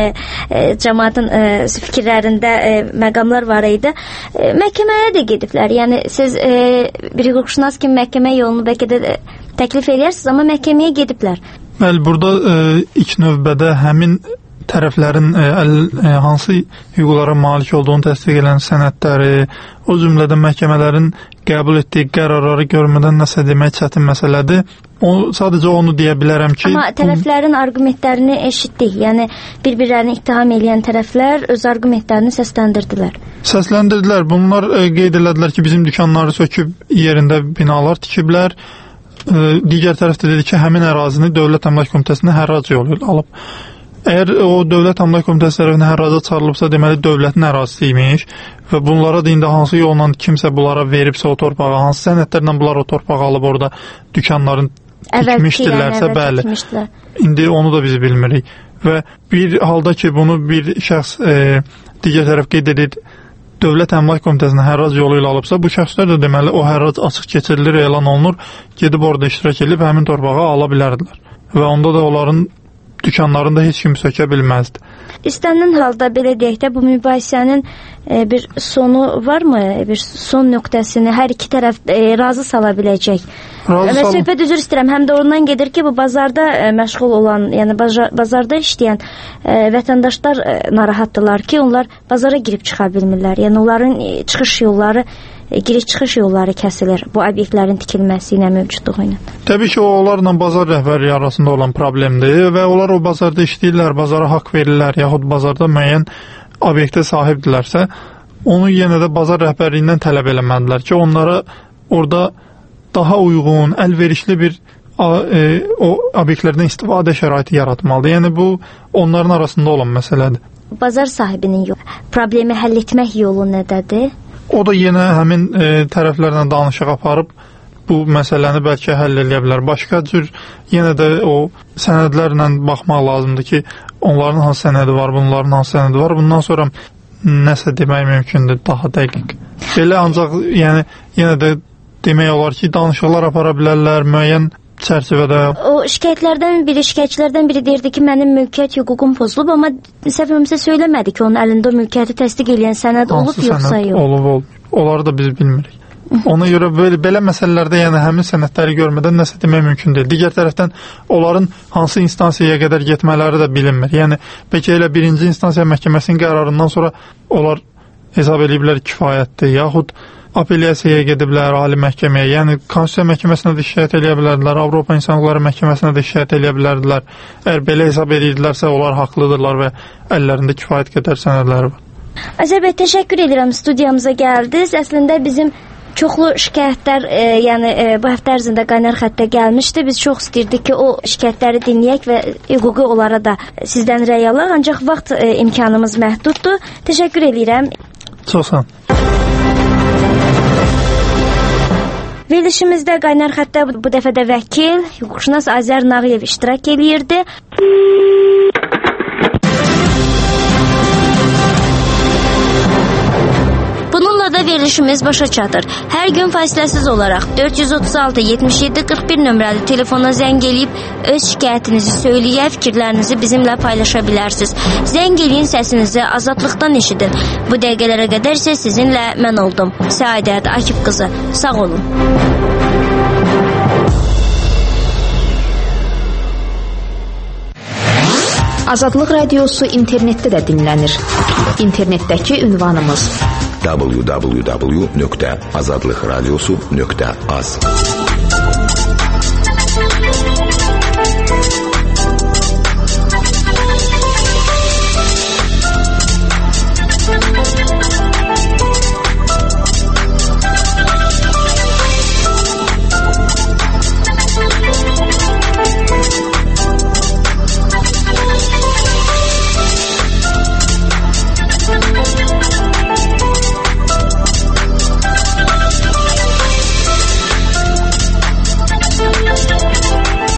cəmaatın fikirlərində məqamlar var idi. Məhkəməyə də gediblər. Yəni siz bir hüquqşünas kimi məhkəmə yolunu bəlkə də təklif edirsiniz, amma məhkəməyə gediblər. Bəli, burada ilk növbədə həmin tərəflərin hansı hüquqlara malik olduğunu təsdiq edən sənədləri, o cümlədən məhkəmələrin qəbul etdiyi qərarları görmədən nəsə demək çətin məsələdir. Sadəcə onu deyə bilərəm ki... Amma tərəflərin argumentlərini eşitdik. Yəni, bir-birlərini ittiham edən tərəflər öz argumentlərini səsləndirdilər. Səsləndirdilər. Bunlar qeyd elədilər ki, bizim dükanları söküb yerində binalar tikiblər. Digər tərəfdə dedi ki, həmin ərazini Dövlət Əmlak Komitəsində hərrac yolu ilə alıb. Əgər o Dövlət Əmlak Komitəsi tərəfindən hərraca çıxarılıbsa, deməli dövlətin ərazisi imiş və bunlara da indi hansı yolla kimsə bunlara veribsə o torpağı, hansı sənədlərlə bunlar o torpağı alıb orada dükanların tikmişdirlərsə, bəli. İndi onu da biz bilmirik. Və bir halda ki, bunu bir şəxs digər tərəf qeyd edir, Dövlət Əmlak Komitəsində hərrac yolu ilə alıbsa, bu şəxslər də deməli o hərrac açıq keçirilir, elan olunur, gedib orada iştirak edib həmin torpağı ala bilərdilər. Və onda da onların dükanlarında heç kim sökə bilməzdi. İstənilən halda belə deyək də bu mübahisənin bir sonu varmı? Bir son nöqtəsini hər iki tərəf razı sala biləcək. Və söhbət üzr istəyirəm, həm də ondan gedir ki, bu bazarda məşğul olan, yəni bazarda işləyən vətəndaşlar narahatdılar ki, onlar bazara girib çıxa bilmirlər. Yəni onların çıxış yolları, giriş-çıxış yolları kəsilir bu obyektlərin tikilməsi ilə, mövcudluğu ilə. Təbii ki, onlarla bazar rəhbəri arasında olan problemdir və onlar o bazarda işləyirlər, bazara haqq verirlər, yaxud bazarda müəyyən obyektə sahibdirlərsə, onu yenə də bazar rəhbərliyindən tələb eləmədilər ki, onlara orada daha uyğun, əlverişli bir o obyektlərdən istifadə şəraiti yaratmalıdır. Yəni bu onların arasında olan məsələdir. Bazar sahibinin problemi həll etmək yolu nədədir? O da yenə həmin tərəflərlə danışıq aparıb bu məsələni bəlkə həll edə bilər. Başqa cür yenə də o sənədlərlə baxmaq lazımdır ki, onların hansı sənədi var, bunların hansı sənədi var. Bundan sonra nəsə demək mümkündür daha dəqiq. Belə ancaq yəni yenə də demək olar ki, danışıqlar apara bilərlər müəyyən çərçivədə. O şikayətlərdən biri deyirdi ki, mənim mülkiyyət hüququm pozulub, amma səfərimizə söyləmədi ki, onun əlində o mülkiyyəti təsdiq edən sənəd olub, yoxsa yox. Olub. Onları da biz bilmirik. Ona görə belə məsələlərdə yəni həmin sənədləri görmədən nəsə demək mümkün deyil. Digər tərəfdən onların hansı instansiyaya qədər getmələri də bilinmir. Yəni bəlkə elə birinci instansiya məhkəməsinin qərarından sonra onlar hesab ediblər kifayətdir, yaxud apellyasiyaya gediblər, ali məhkəməyə, yəni Konstitusiya məhkəməsinə də şikayət edə bilərdilər, Avropa İnsan Hüquqları Məhkəməsinə də şikayət edə bilərdilər. Əgər belə hesab edirlərsə, onlar haqlıdırlar və əllərində kifayət qədər sənədləri var. Azərbəy, təşəkkür edirəm, studiyamıza gəldiniz. Əslində bizim çoxlu şikayətlər, yəni bu həftə ərzində qaynar xəttə gəlmişdi. Biz çox istəyirdik ki, o şikayətləri dinləyək və hüquqi onlara da sizdən rəy alaq, ancaq vaxt imkanımız məhduddur. Təşəkkür edirəm. Çox sağ olun. Verilişimizdə qaynar xəttə bu dəfə də vəkil, hüquqşünas Azər Nağıyev iştirak edirdi. Bununla da verilişimiz başa çatır. Hər gün fasiləsiz olaraq 436 77 41 nömrəli telefona zəng eləyib öz şikayətinizi söyləyə, fikirlərinizi bizimlə paylaşa bilərsiniz. Zəng eləyin, səsinizi azadlıqdan eşidin. Bu dəqiqələrə qədər isə sizinlə mən oldum. Səadət Akif qızı. Sağ olun. Azadlıq Radiosu internetdə də dinlənir. İnternetdəki ünvanımız www.azadlıqradiosu.az